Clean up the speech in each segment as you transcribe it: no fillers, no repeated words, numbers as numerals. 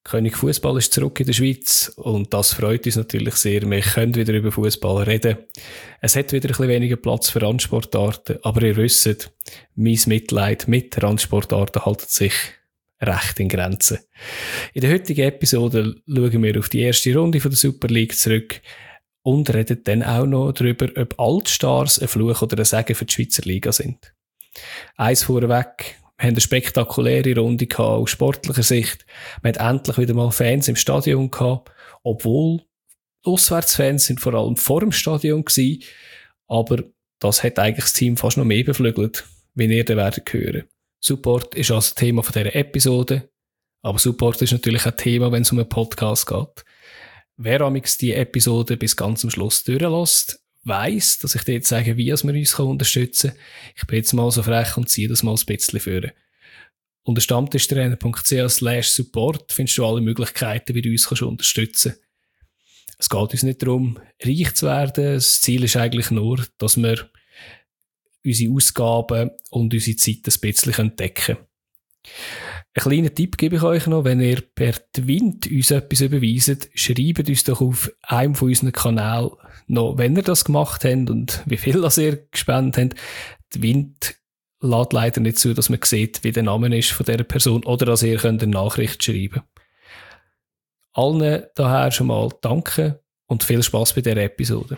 König Fußball ist zurück in der Schweiz und das freut uns natürlich sehr. Wir können wieder über Fußball reden. Es hat wieder ein bisschen weniger Platz für Randsportarten, aber ihr wisst, mein Mitleid mit Randsportarten haltet sich recht in Grenzen. In der heutigen Episode schauen wir auf die erste Runde von der Super League zurück und reden dann auch noch darüber, ob Altstars ein Fluch oder ein Segen für die Schweizer Liga sind. Eins vorweg. Wir haben eine spektakuläre Runde gehabt, aus sportlicher Sicht. Wir hatten endlich wieder mal Fans im Stadion gehabt, obwohl Auswärtsfans sind vor allem vor dem Stadion gewesen. Aber das hat eigentlich das Team fast noch mehr beflügelt, wie ihr dann werdet hören. Support ist also Thema von dieser Episode. Aber Support ist natürlich auch Thema, wenn es um einen Podcast geht. Wer amix die Episode bis ganz zum Schluss durchlässt, weiss, dass ich dir jetzt sage, wie wir uns unterstützen kann. Ich bin jetzt mal so frech und ziehe das mal ein bisschen vor. Unter stammtischtrainer.ch/support findest du alle Möglichkeiten, wie du uns unterstützen kannst. Es geht uns nicht darum, reich zu werden. Das Ziel ist eigentlich nur, dass wir unsere Ausgaben und unsere Zeit ein bisschen decken können. Einen kleinen Tipp gebe ich euch noch, wenn ihr per Twint uns etwas überweist, schreibt uns doch auf einem von unseren Kanälen noch, wenn ihr das gemacht habt und wie viel das ihr gespendet habt. Twint lässt leider nicht zu, dass man sieht, wie der Name ist von dieser Person oder dass ihr könnt eine Nachricht schreiben. Allen daher schon mal danke und viel Spass bei dieser Episode.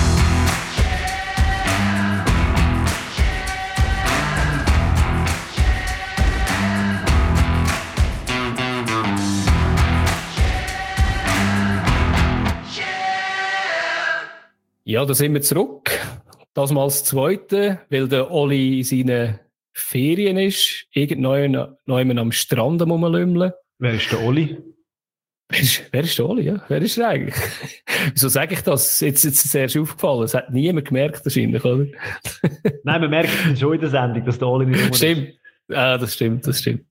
Ja, da sind wir zurück. Das mal das Zweite, weil der Oli in seinen Ferien ist. Irgendjemand am Strand rumlümmeln. Wer ist der Oli? Wer ist der Oli? Ja? Wer ist er eigentlich? Wieso sage ich das? Jetzt ist es erst aufgefallen. Das hat niemand gemerkt wahrscheinlich, oder? Nein, man merkt es schon in der Sendung, dass der Oli nicht rum Stimmt. Ah, das stimmt.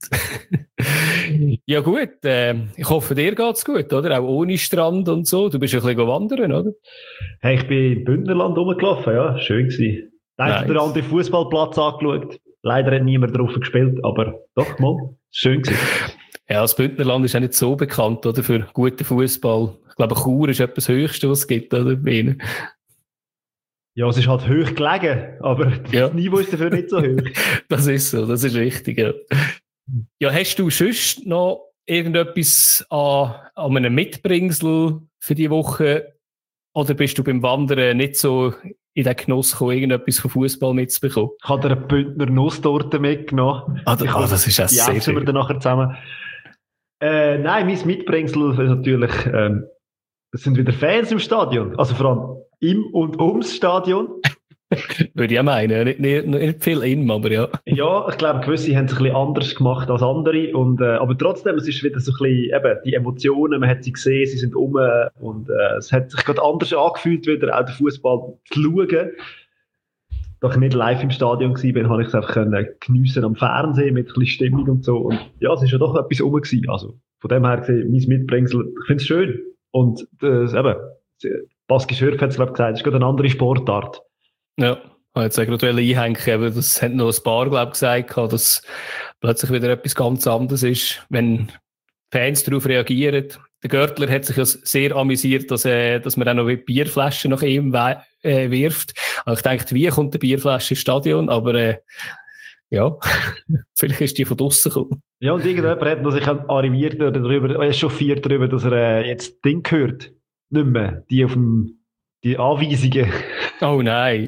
Ja gut, ich hoffe, dir geht's gut, oder? Auch ohne Strand und so. Du bist ein bisschen wandern, oder? Hey, ich bin im Bündnerland rumgelaufen, ja. Schön gewesen. Nice. Den anderen Fußballplatz angeschaut. Leider hat niemand drauf gespielt, aber doch mal. Schön gewesen. Ja, das Bündnerland ist auch nicht so bekannt, oder? Für guten Fußball. Ich glaube, Chur ist etwas Höchste, was es gibt, oder? Ja, es ist halt hoch gelegen, aber das Niveau ist dafür nicht so hoch. Das ist so, das ist richtig, ja. Ja, hast du sonst noch irgendetwas an einem Mitbringsel für die Woche? Oder bist du beim Wandern nicht so in den Genuss gekommen, irgendetwas von Fußball mitzubekommen? Ich habe dir eine Bündner Nusstorte mitgenommen. Das ist ja sehr schön. Die essen wir dann nachher zusammen. Nein, mein Mitbringsel ist natürlich, es sind wieder Fans im Stadion. Also vor allem im und ums Stadion. Würde ich auch meinen. Nicht viel in, aber ja. Ja, ich glaube, gewisse haben es ein bisschen anders gemacht als andere. Aber trotzdem, es ist wieder so ein bisschen, eben, die Emotionen, man hat sie gesehen, sie sind um und es hat sich gerade anders angefühlt, wieder auch den Fußball zu schauen. Da ich nicht live im Stadion war, habe ich es einfach geniessen am Fernsehen mit ein bisschen Stimmung und so. Und ja, es ist ja doch etwas rum gewesen. Also von dem her gesehen, mein Mitbringsel, ich finde es schön. Und eben, Baski Schürf hat es, glaube ich, gesagt, es ist gerade eine andere Sportart. Ja, ich wollte jetzt gerade einhängen, aber das hat noch ein paar, glaube ich, gesagt, dass plötzlich wieder etwas ganz anderes ist, wenn Fans darauf reagieren. Der Görtler hat sich ja sehr amüsiert, dass man auch noch Bierflaschen nach ihm wirft. Also ich dachte, wie kommt die Bierflasche ins Stadion? Aber ja, vielleicht ist die von draussen gekommen. Ja, und irgendjemand hat sich arriviert oder echauffiert darüber, dass er jetzt Ding hört. Nicht mehr. Die Anweisungen. Oh nein.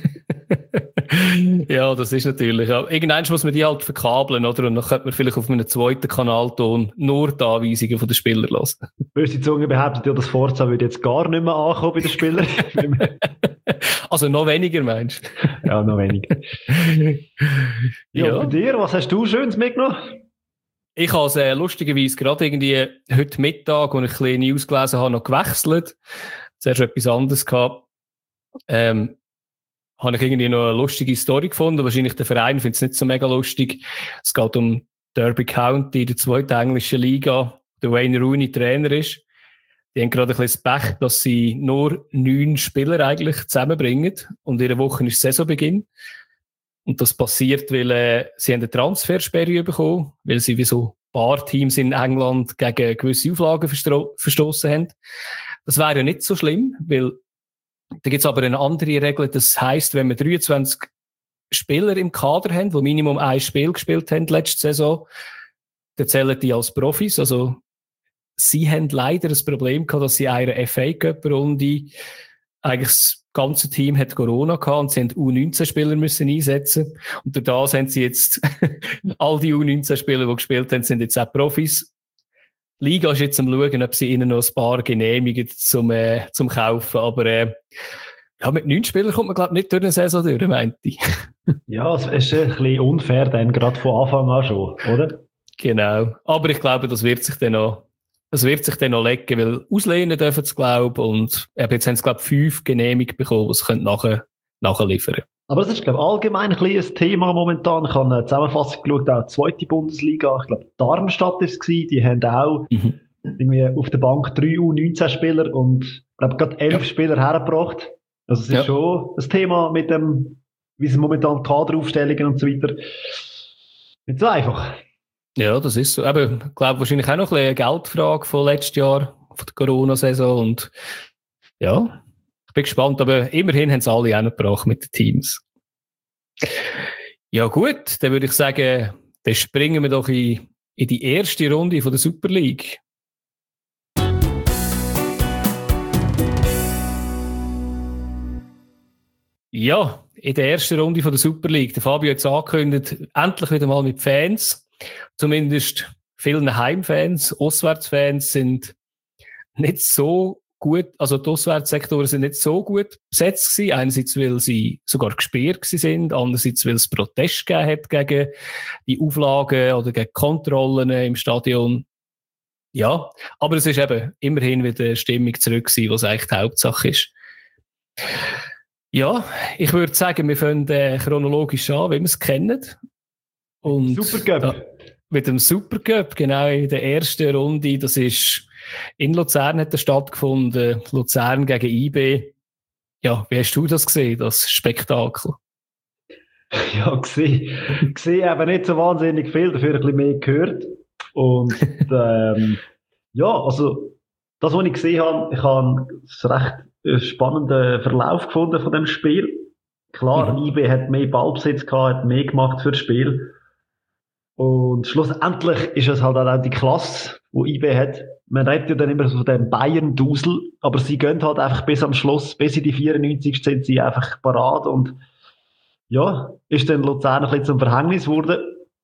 Ja, das ist natürlich. Ja. Irgendwann muss man die halt verkabeln, oder? Und dann könnte man vielleicht auf einem zweiten Kanalton nur die Anweisungen von den Spielern hören. Böse Zunge behauptet ja, das Forza würde jetzt gar nicht mehr ankommen bei den Spielern. Also noch weniger, meinst du? Ja, noch weniger. Ja, bei dir, was hast du Schönes mitgenommen? Ich habe es lustigerweise gerade irgendwie heute Mittag, als ich ein bisschen News gelesen habe, noch gewechselt. Zuerst etwas anderes gehabt. Habe ich irgendwie noch eine lustige Story gefunden. Wahrscheinlich der Verein findet es nicht so mega lustig. Es geht um Derby County in der zweiten englischen Liga. Der Wayne Rooney Trainer ist. Die haben gerade ein bisschen das Pech, dass sie nur 9 Spieler eigentlich zusammenbringen. Und in der Woche ist Saisonbeginn. Und das passiert, weil sie haben eine Transfersperre bekommen, weil sie wie so paar Teams in England gegen gewisse Auflagen verstoßen haben. Das wäre ja nicht so schlimm, weil da gibt es aber eine andere Regel. Das heisst, wenn wir 23 Spieler im Kader haben, die Minimum ein Spiel gespielt haben letzte Saison, dann zählen die als Profis. Also, sie haben leider das Problem gehabt, dass sie in einer FA-Cup-Runde eigentlich das ganze Team hat Corona gehabt und sie haben U19-Spieler müssen einsetzen. Und durch das haben sie jetzt all die U19-Spieler, die gespielt haben, sind jetzt auch Profis. Die Liga ist jetzt am schauen, ob sie ihnen noch ein paar genehmigen zum Kaufen. Aber ja, mit 9 Spielern kommt man, glaube ich, nicht durch eine Saison durch, meinte ich. Ja, es ist ein bisschen unfair dann, gerade von Anfang an schon, oder? Genau. Aber ich glaube, das wird sich dann noch legen, weil auslehnen dürfen sie, glaube ich. Und jetzt haben sie, glaube ich, 5 genehmigt bekommen, die sie nachliefern können. Aber das ist, glaube ich, allgemein ein kleines Thema momentan. Ich habe eine Zusammenfassung geschaut, auch die 2. Bundesliga. Ich glaube, Darmstadt war es. Die haben auch irgendwie auf der Bank 3 U19-Spieler und ich glaube, gerade 11 Spieler hergebracht. Also es ist schon das Thema mit dem, wie sie momentan Kaderaufstellungen und so weiter. Nicht so einfach. Ja, das ist so. Aber ich glaube, wahrscheinlich auch noch ein bisschen eine Geldfrage von letztes Jahr, von der Corona-Saison. Und ja, ich bin gespannt. Aber immerhin haben sie alle angebracht mit den Teams. Ja gut, dann würde ich sagen, dann springen wir doch in die erste Runde von der Super League. Ja, in der ersten Runde von der Super League. Der Fabio hat es angekündigt, endlich wieder mal mit Fans. Zumindest vielen Heimfans, Auswärtsfans sind nicht so gut, also die Auswärtssektoren sind nicht so gut besetzt gewesen. Einerseits, weil sie sogar gesperrt sind, andererseits, weil es Protest gegeben hat gegen die Auflagen oder gegen Kontrollen im Stadion. Ja, aber es ist eben immerhin wieder eine Stimmung zurück gewesen, was eigentlich die Hauptsache ist. Ja, ich würde sagen, wir fangen chronologisch an, wie wir es kennen. Und Supercup. Mit dem Supercup, genau in der ersten Runde. Das ist in Luzern hat das stattgefunden. Luzern gegen IB. Ja, wie hast du das gesehen, das Spektakel? Ja, gesehen eben nicht so wahnsinnig viel, dafür ein bisschen mehr gehört. Und ja, also das, was ich gesehen habe, ich habe einen recht spannenden Verlauf gefunden von dem Spiel. Klar, IB hat mehr Ballbesitz gehabt, hat mehr gemacht für das Spiel. Und schlussendlich ist es halt auch die Klasse, die IB hat. Man redet ja dann immer so von dem Bayern-Dusel, aber sie gehen halt einfach bis am Schluss, bis in die 94. sind sie einfach parat und ja, ist dann Luzern ein bisschen zum Verhängnis geworden.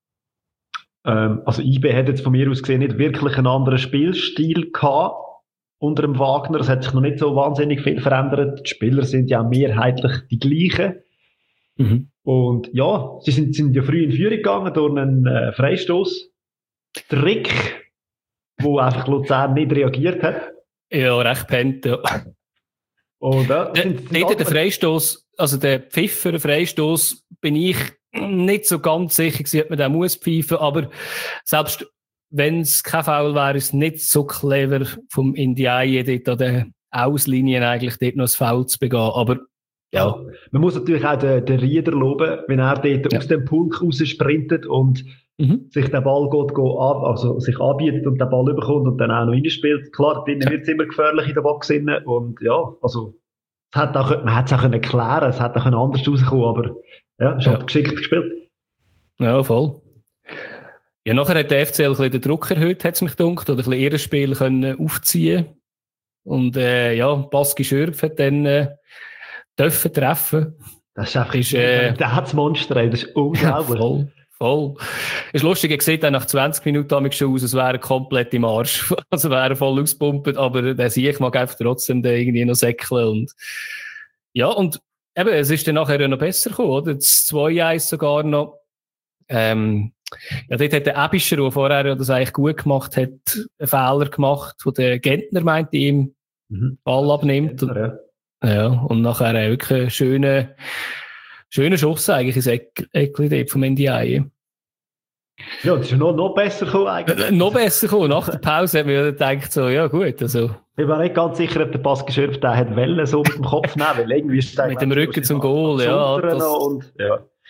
Also IB hat jetzt von mir aus gesehen nicht wirklich einen anderen Spielstil gehabt unter dem Wagner. Es hat sich noch nicht so wahnsinnig viel verändert. Die Spieler sind ja mehrheitlich die gleichen. Und ja, sie sind ja früh in Führung gegangen durch einen Freistoß. Trick, wo einfach Luzern nicht reagiert hat. Ja, recht pennt, ja. Und der Freistoß, also der Pfiffer Freistoß, bin ich nicht so ganz sicher gewesen, ob man den muss pfeifen, aber selbst wenn es kein Foul wäre, ist es nicht so clever vom Indiaye dort an den Auslinien eigentlich dort noch ein Foul zu begehen, aber ja. Man muss natürlich auch den Rieder loben, wenn er dort aus dem Pulk raus sprintet und sich der Ball sich anbietet und den Ball überkommt und dann auch noch reinspielt. Klar, drinnen wird es immer gefährlich in der Box und ja, also man hätte es auch erklären können, es hätte auch anders rauskommen, aber ja, es hat geschickt gespielt. Ja, voll. Ja, nachher hat der FCL ein bisschen den Druck erhöht, hat es mich gedacht, oder ein bisschen ihr Spiel können aufziehen. Und Baski Schürpf hat dann dürfen treffen. Das ist einfach das Monster, das ist unglaublich. Voll. Ist lustig, er sieht dann nach 20 Minuten schon aus, als wäre er komplett im Arsch. Also wäre er voll auspumpt, aber der Sieg mag einfach trotzdem irgendwie noch säckeln. Und ja, und eben, es ist dann nachher noch besser gekommen, oder? Das 2-1 sogar noch. Ja, dort hat der Ebischer, der vorher das eigentlich gut gemacht hat, einen Fehler gemacht, wo der Gentner meinte, ihm Ball abnimmt. Gentner, ja, und nachher wirklich einen schönen Schuss eigentlich ins Eckli vom Ndiaye. Ja, das ist noch besser gekommen eigentlich. Noch besser gekommen. Nach der Pause hat man gedacht so, ja gut, also. Ich war nicht ganz sicher, ob der Pass geschürft hat Wellen so mit dem Kopf nehmen, weil irgendwie ist mit dem Rücken zum Goal, ja.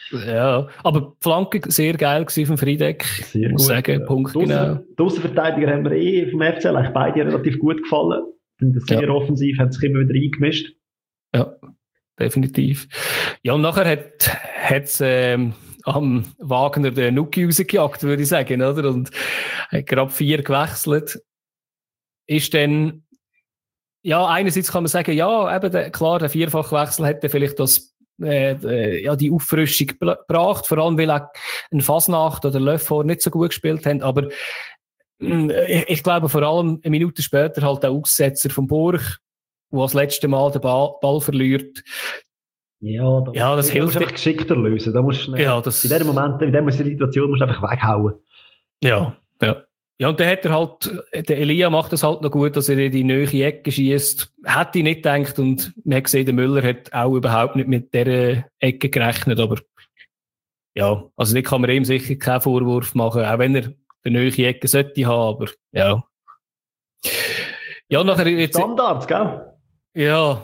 Ja, aber die Flanke sehr geil gewesen vom Friedeck. Sehr muss gut. sagen, Punkt genau. Die Aussenverteidiger haben mir vom FCL eigentlich beide relativ gut gefallen. Sind sehr offensiv, haben sich immer wieder eingemischt. Ja, definitiv. Ja, und nachher hat es am Wagner den Nuki rausgejagt, würde ich sagen, oder? Und hat gerade 4 gewechselt. Ist dann, ja, einerseits kann man sagen, ja, eben klar, der Vierfachwechsel hätte vielleicht die Auffrischung gebracht, vor allem weil auch ein Fasnacht oder Löffel nicht so gut gespielt haben, aber ich glaube vor allem eine Minute später halt der Aussetzer von Burg, der das letzte Mal den Ball verliert. Ja, das hilft. Du musst einfach geschickter lösen. Da musst du in diesem Moment, in dieser Situation musst du einfach weghauen. Ja. Ja, und dann hat er halt, der Elia macht das halt noch gut, dass er in die neue Ecke schießt. Hätte ich nicht gedacht, und man hat gesehen, der Müller hat auch überhaupt nicht mit dieser Ecke gerechnet, aber ja, also da kann man ihm sicher keinen Vorwurf machen, auch wenn er eine neue Ecke sollte haben, aber ja. Ja, nachher jetzt... Standards, gell? Ja,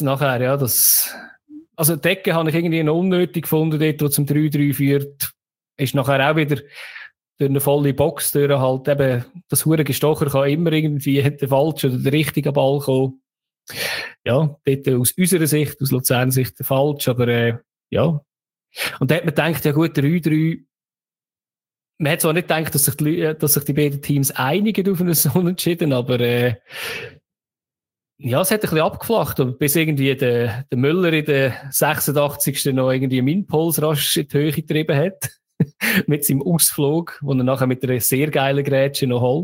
also die Ecke habe ich irgendwie noch unnötig gefunden, dort, wo zum 3-3 führt, ist nachher auch wieder durch eine volle Box, durch halt eben, das hure Stocher kann immer irgendwie den falschen oder den richtigen Ball kommen. Ja, dort aus unserer Sicht, aus Luzerner Sicht der falsch, aber ja. Und da hat man gedacht, ja gut, 3-3, man hat zwar nicht gedacht, dass sich die beiden Teams einigen auf einen Unentschieden, aber ja, es hat ein bisschen abgeflacht und bis irgendwie der Müller in der 86. noch irgendwie einen Impuls rasch in die Höhe getrieben hat. Mit seinem Ausflug, den er nachher mit einer sehr geilen Grätsche noch holt.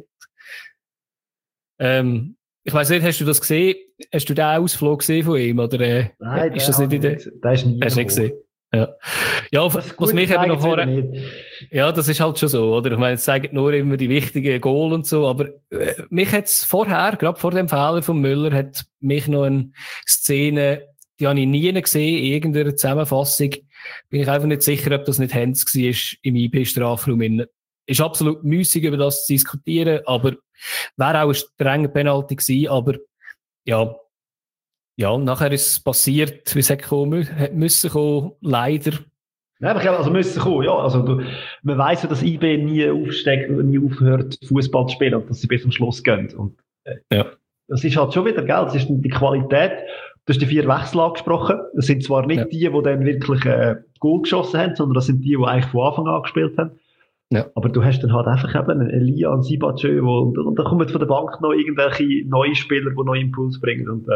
Ich weiss nicht, hast du das gesehen? Hast du den Ausflug gesehen von ihm? Oder, nein, ist das nicht in der... Der ist nie hast du nicht gesehen? Ja, was mich eben noch vorher... Ja, das ist halt schon so, oder? Ich meine, es zeigen nur immer die wichtigen Goal und so, aber mich hat es vorher, gerade vor dem Fehler von Müller, hat mich noch eine Szene, die habe ich nie gesehen, in irgendeiner Zusammenfassung. Bin ich einfach nicht sicher, ob das nicht Hens war im IB-Strafraum. Ist absolut müßig, über das zu diskutieren, aber wäre auch ein strenger Penalty gewesen, aber ja, nachher ist es passiert, wie es hätte müssen kommen, leider. Ja, aber ich glaube, also müssen kommen, ja. Also man weiss ja, dass IB nie aufsteckt und nie aufhört, Fußball zu spielen und dass sie bis zum Schluss gehen. Und das ist halt schon wieder, gell, das ist die Qualität. Du hast die 4 Wechsel angesprochen. Das sind zwar nicht die dann wirklich Goal geschossen haben, sondern das sind die eigentlich von Anfang an gespielt haben. Ja. Aber du hast dann halt einfach eben einen Elia und Sibachö, und da kommen von der Bank noch irgendwelche neue Spieler, die neuen Impuls bringen. Und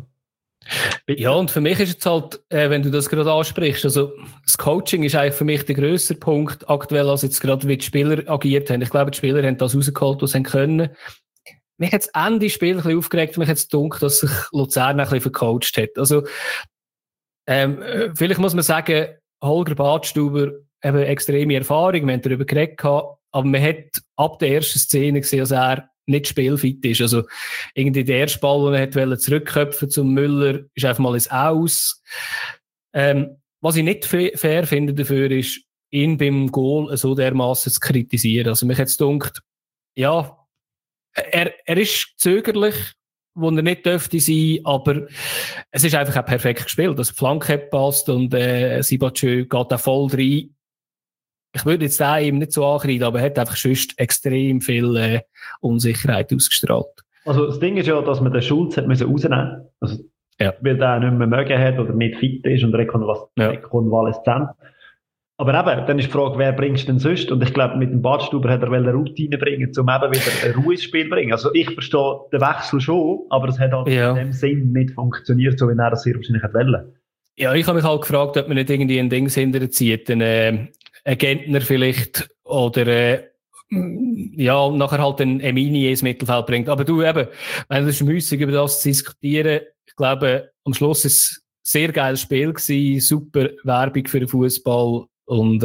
Ja, und für mich ist jetzt halt, wenn du das gerade ansprichst, also das Coaching ist eigentlich für mich der grösste Punkt aktuell, als jetzt gerade wie die Spieler agiert haben. Ich glaube, die Spieler haben das rausgeholt, was sie können. Mich hat das Ende des Spiels ein bisschen aufgeregt, mich hat es gedacht, dass sich Luzern ein bisschen vercoacht hat. Also, vielleicht muss man sagen, Holger Badstuber eben extreme Erfahrung, wir haben darüber geredet, aber man hat ab der ersten Szene gesehen, dass er nicht spielfit ist. Also, irgendwie der erste Ball, den er wollte zurückköpfen zum Müller, ist einfach mal ins Aus. Was ich nicht fair finde dafür, ist, ihn beim Goal so dermassen zu kritisieren. Also, mich hat es gedacht, ja, er ist zögerlich, wo er nicht dürfte sein, aber es ist einfach auch perfekt gespielt. Also die Flanke hat gepasst und Sibachö geht auch voll rein. Ich würde jetzt auch ihm nicht so ankreiden, aber er hat einfach sonst extrem viel Unsicherheit ausgestrahlt. Also das Ding ist ja, dass man den Schulz hat müssen rausnehmen. Also, weil der nicht mehr mögen hat oder nicht fit ist und rekonvaleszent. Aber eben, dann ist die Frage, wer bringst du denn sonst? Und ich glaube, mit dem Badstuber hat er eine Routine bringen, um eben wieder eine Ruhe ins Spiel zu bringen. Also ich verstehe den Wechsel schon, aber es hat halt in dem Sinn nicht funktioniert, so wie er das sehr wahrscheinlich hat wollen. Ja, ich habe mich halt gefragt, ob man nicht irgendwie ein Ding hinterzieht, ein Gentner vielleicht, oder nachher halt ein Emini ins Mittelfeld bringt. Aber du eben, wenn es ist müßig, über das zu diskutieren, ich glaube, am Schluss ist es ein sehr geiles Spiel gewesen, super Werbung für den Fußball. Und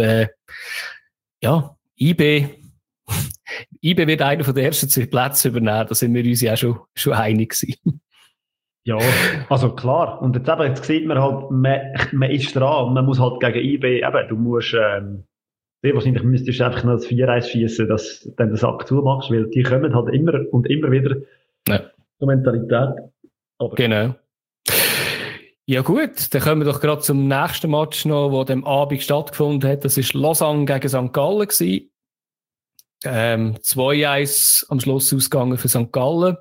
IB wird einer von den ersten 2 Plätzen übernehmen, da sind wir uns ja auch schon einig gewesen. Ja, also klar. Und jetzt sieht man halt, man ist dran und man muss halt gegen IB, eben, du musst, sehr wahrscheinlich müsstest du einfach noch das 4-1 schiessen, dass du dann den Sack zumachst, weil die kommen halt immer und immer wieder zur Mentalität. Aber genau. Ja gut, dann kommen wir doch gerade zum nächsten Match noch, der am Abend stattgefunden hat. Das war Lausanne gegen St. Gallen. 2-1 am Schluss ausgegangen für St. Gallen.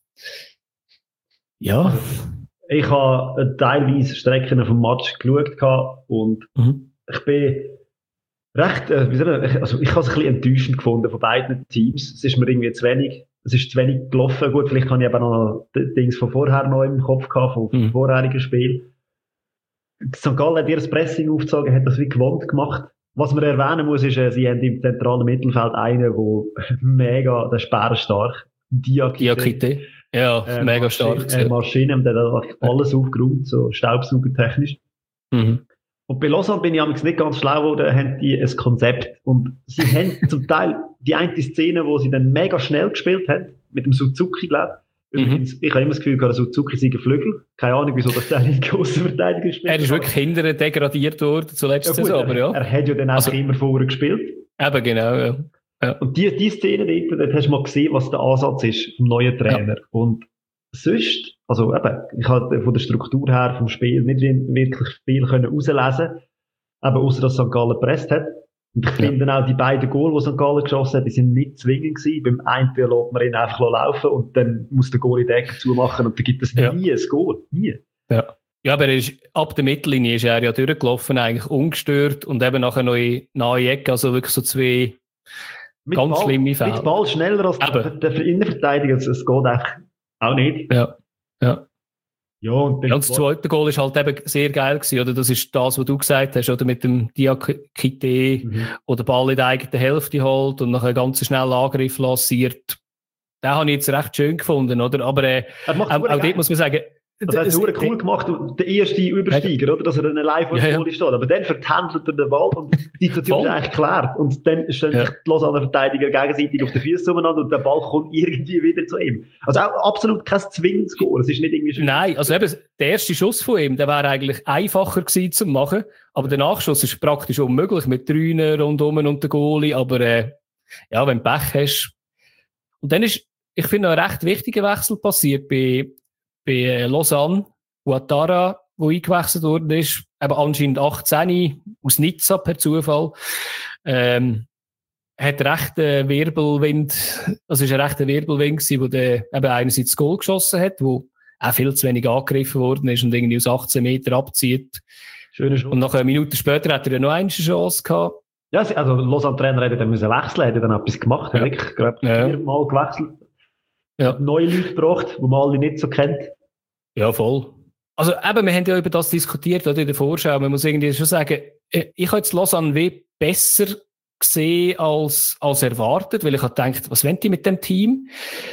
Ja. Ich habe teilweise Strecken vom Match geschaut und ich bin recht, ich habe es ein bisschen enttäuschend gefunden von beiden Teams. Es ist mir irgendwie es ist zu wenig gelaufen. Gut, vielleicht habe ich eben noch Dings von vorher noch im Kopf gehabt, vom vorherigen Spiel. St. Gallen hat ihr Pressing aufgezogen, hat das wie gewohnt gemacht. Was man erwähnen muss, ist, sie haben im zentralen Mittelfeld einen, der mega, der ist bärenstark. Diakite. Ja, mega stark. Maschine, der hat alles aufgeräumt, so staubsaugertechnisch. Und bei Lausanne bin ich nicht ganz schlau geworden, haben die ein Konzept. Und sie haben zum Teil die eine Szene, wo sie dann mega schnell gespielt haben, mit dem Suzuki, glaube ich. Übrigens, ich habe immer das Gefühl, der Suzuki sei ein Flügel. Keine Ahnung, wieso das der linke Außenverteidiger spielt. Er ist wirklich hinterher degradiert worden, zuletzt Saison, aber ja. Er hat ja dann auch immer vorher gespielt. Eben, genau, ja. Und die Szene dort hast du mal gesehen, was der Ansatz ist vom neuen Trainer. Ja. Und sonst, also eben, ich habe von der Struktur her vom Spiel nicht wirklich viel herauslesen, eben ausser dass St. Gallen gepresst hat. Und ich finde auch die beiden Goal, die St. Gallen geschossen hat, die sind nicht zwingend gewesen. Beim einen lässt man ihn einfach laufen und dann muss der Goal in die Ecke zumachen und dann gibt es nie ein Goal. Nie. Ja. Ja, aber ab der Mittellinie ist er ja durchgelaufen, eigentlich ungestört und eben nachher noch in nahe Ecke, also wirklich so zwei mit ganz Ball, schlimme Fälle. Mit Ball schneller als der Innenverteidiger, es geht echt auch nicht. Ja. Ja, und das zweite Goal ist halt eben sehr geil gewesen, oder? Das ist das, was du gesagt hast, oder? Mit dem Diakite, der den Ball in der eigenen Hälfte holt und nachher einen ganz schnellen Angriff lanciert. Den habe ich jetzt recht schön gefunden, oder? Aber auch dort muss man sagen, das hat er cool gemacht, der erste Übersteiger, oder? Dass er dann live vor der Goal steht. Aber dann vertändelt er den Ball und die Situation ist eigentlich geklärt. Und dann stellen sich die Lausanne Verteidiger gegenseitig auf den Füßen umeinander und der Ball kommt irgendwie wieder zu ihm. Also auch absolut kein zwingendes Goal. Es ist nicht irgendwie schön. Nein, also eben, der erste Schuss von ihm, der wäre eigentlich einfacher gewesen zu machen. Aber der Nachschuss ist praktisch unmöglich mit 3 rundum und der Goalie. Aber ja, wenn du Pech hast. Und dann ist, ich finde, noch ein recht wichtiger Wechsel passiert bei Lausanne, Ouattara, wo eingewechselt worden ist, eben anscheinend 18 aus Nizza per Zufall, hat recht Wirbelwind, also ist ein rechter Wirbelwind gewesen, wo der eben einerseits das Goal geschossen hat, wo auch viel zu wenig angegriffen worden ist und irgendwie aus 18 Meter abzieht. Schöner Schuss. Und nach einer Minute später hat er noch eine Chance gehabt. Ja, also Lausanne-Trainer hätte dann wechseln müssen, hätte dann etwas gemacht, hat wirklich gerade 4-mal gewechselt. Ja. Neue Leute gebracht, die man alle nicht so kennt. Ja, voll. Also eben, wir haben ja über das diskutiert, oder in der Vorschau. Man muss irgendwie schon sagen, ich habe jetzt Lausanne wie besser gesehen als erwartet, weil ich habe gedacht, was wollen die mit dem Team?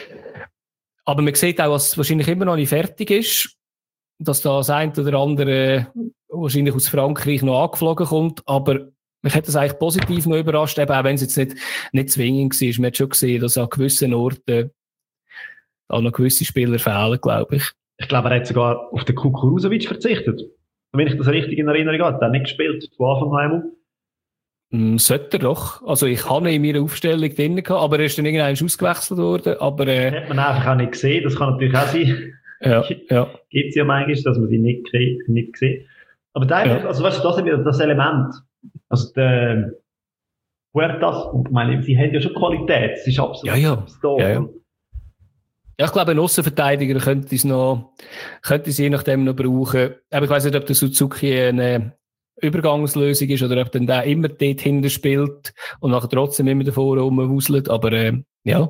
Aber man sieht auch, was wahrscheinlich immer noch nicht fertig ist, dass da das eine oder andere wahrscheinlich aus Frankreich noch angeflogen kommt, aber mich hat das eigentlich positiv noch überrascht, eben auch wenn es jetzt nicht zwingend war. Man hat schon gesehen, dass an gewissen Orten auch noch gewisse Spieler fehlen, glaube ich. Ich glaube, er hat sogar auf den Kukuruzovic verzichtet. Wenn ich das richtig in Erinnerung habe, hat er nicht gespielt von Anfang an. Sollte er doch. Also ich habe ihn in meiner Aufstellung drin gehabt, aber er ist dann irgendwann ausgewechselt worden. Aber hat man einfach auch nicht gesehen, das kann natürlich auch sein. Ja. Gibt es ja manchmal, dass man sie nicht sieht. Aber also weißt du, das ist wieder das Element. Also der Huertas, ich meine, sie haben ja schon Qualität, es ist absolut da. Ja, ich glaube, ein Aussenverteidiger könnte sie je nachdem noch brauchen. Aber ich weiss nicht, ob der Suzuki eine Übergangslösung ist oder ob dann der immer dort hinten spielt und nachher trotzdem immer davor rumwuselt. Aber ja.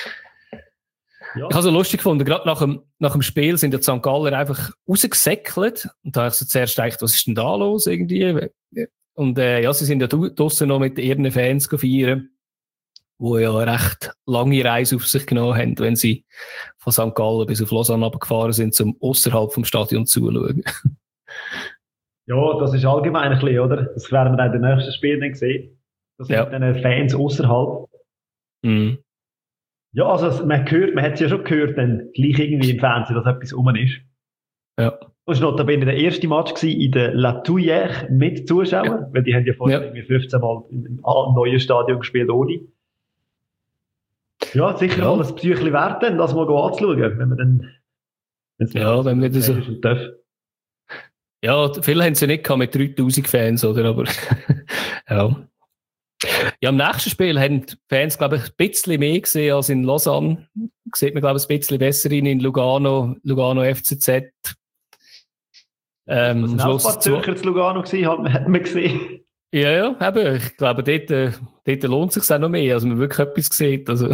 Ich habe es so lustig gefunden, gerade nach dem Spiel sind die St. Galler einfach rausgesäckelt. Und da habe ich so zuerst gedacht, was ist denn da los irgendwie? Und sie sind ja draussen noch mit ihren Fans feiern, die ja eine recht lange Reise auf sich genommen haben, wenn sie von St. Gallen bis auf Lausanne runtergefahren sind, um außerhalb vom Stadion zuzuschauen. Ja, das ist allgemein ein bisschen, oder? Das werden wir dann in den nächsten Spielen dann sehen. Das sind dann Fans außerhalb. Mhm. Ja, also man hat es ja schon gehört, dann gleich irgendwie im Fernsehen, dass etwas rum ist. Ja. Das war notabene der erste Match in der La Touillère mit Zuschauern, weil die haben ja vorher irgendwie 15 Mal im neuen Stadion gespielt ohne. Ja, sicher mal ein Psychli wert, dann das mal anzuschauen, wenn man dann, wenn wir das so. Ja, viele haben es ja nicht gehabt mit 3000 Fans, oder? Aber ja. Ja, im nächsten Spiel haben die Fans, glaube ich, ein bisschen mehr gesehen als in Lausanne. Sieht man, glaube ich, ein bisschen besser in Lugano FCZ. Das sind auch ein paar Zürcher zu Lugano gewesen, hat man gesehen. Ja, eben. Ich glaube, dort lohnt es sich auch noch mehr, als man wirklich etwas sieht. Also.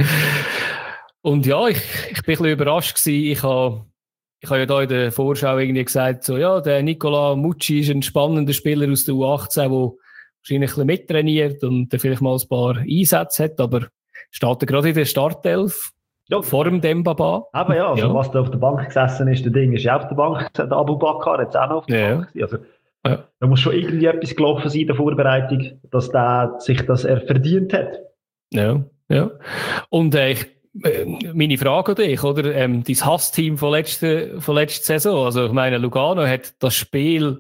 Und ja, ich bin ein bisschen überrascht gewesen. Ich habe ja da in der Vorschau irgendwie gesagt, so, ja, der Nicola Mucci ist ein spannender Spieler aus der U18, der wahrscheinlich ein bisschen mittrainiert und der vielleicht mal ein paar Einsätze hat, aber steht er gerade in der Startelf vor dem Dembaba. Aber ja, also was da auf der Bank gesessen ist, der Ding ist ja auf der Bank, der Abu Bakar jetzt auch noch auf der Bank gewesen. Also, da muss schon irgendwie etwas gelaufen sein in der Vorbereitung, dass der sich das verdient hat. Ja. Und meine Frage an dich, oder? Dein Hassteam von letzter Saison. Also, ich meine, Lugano hat das Spiel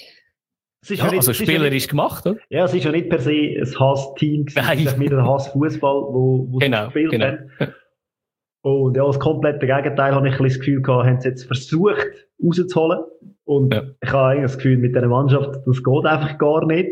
spielerisch gemacht, oder? Ja, es ist ja nicht per se ein Hassteam, es ist mit einem Hassfußball, wo sie gespielt haben. Und ja, das komplette Gegenteil habe ich das Gefühl gehabt, haben sie jetzt versucht rauszuholen. Und ich habe eigentlich das Gefühl, mit dieser Mannschaft, das geht einfach gar nicht.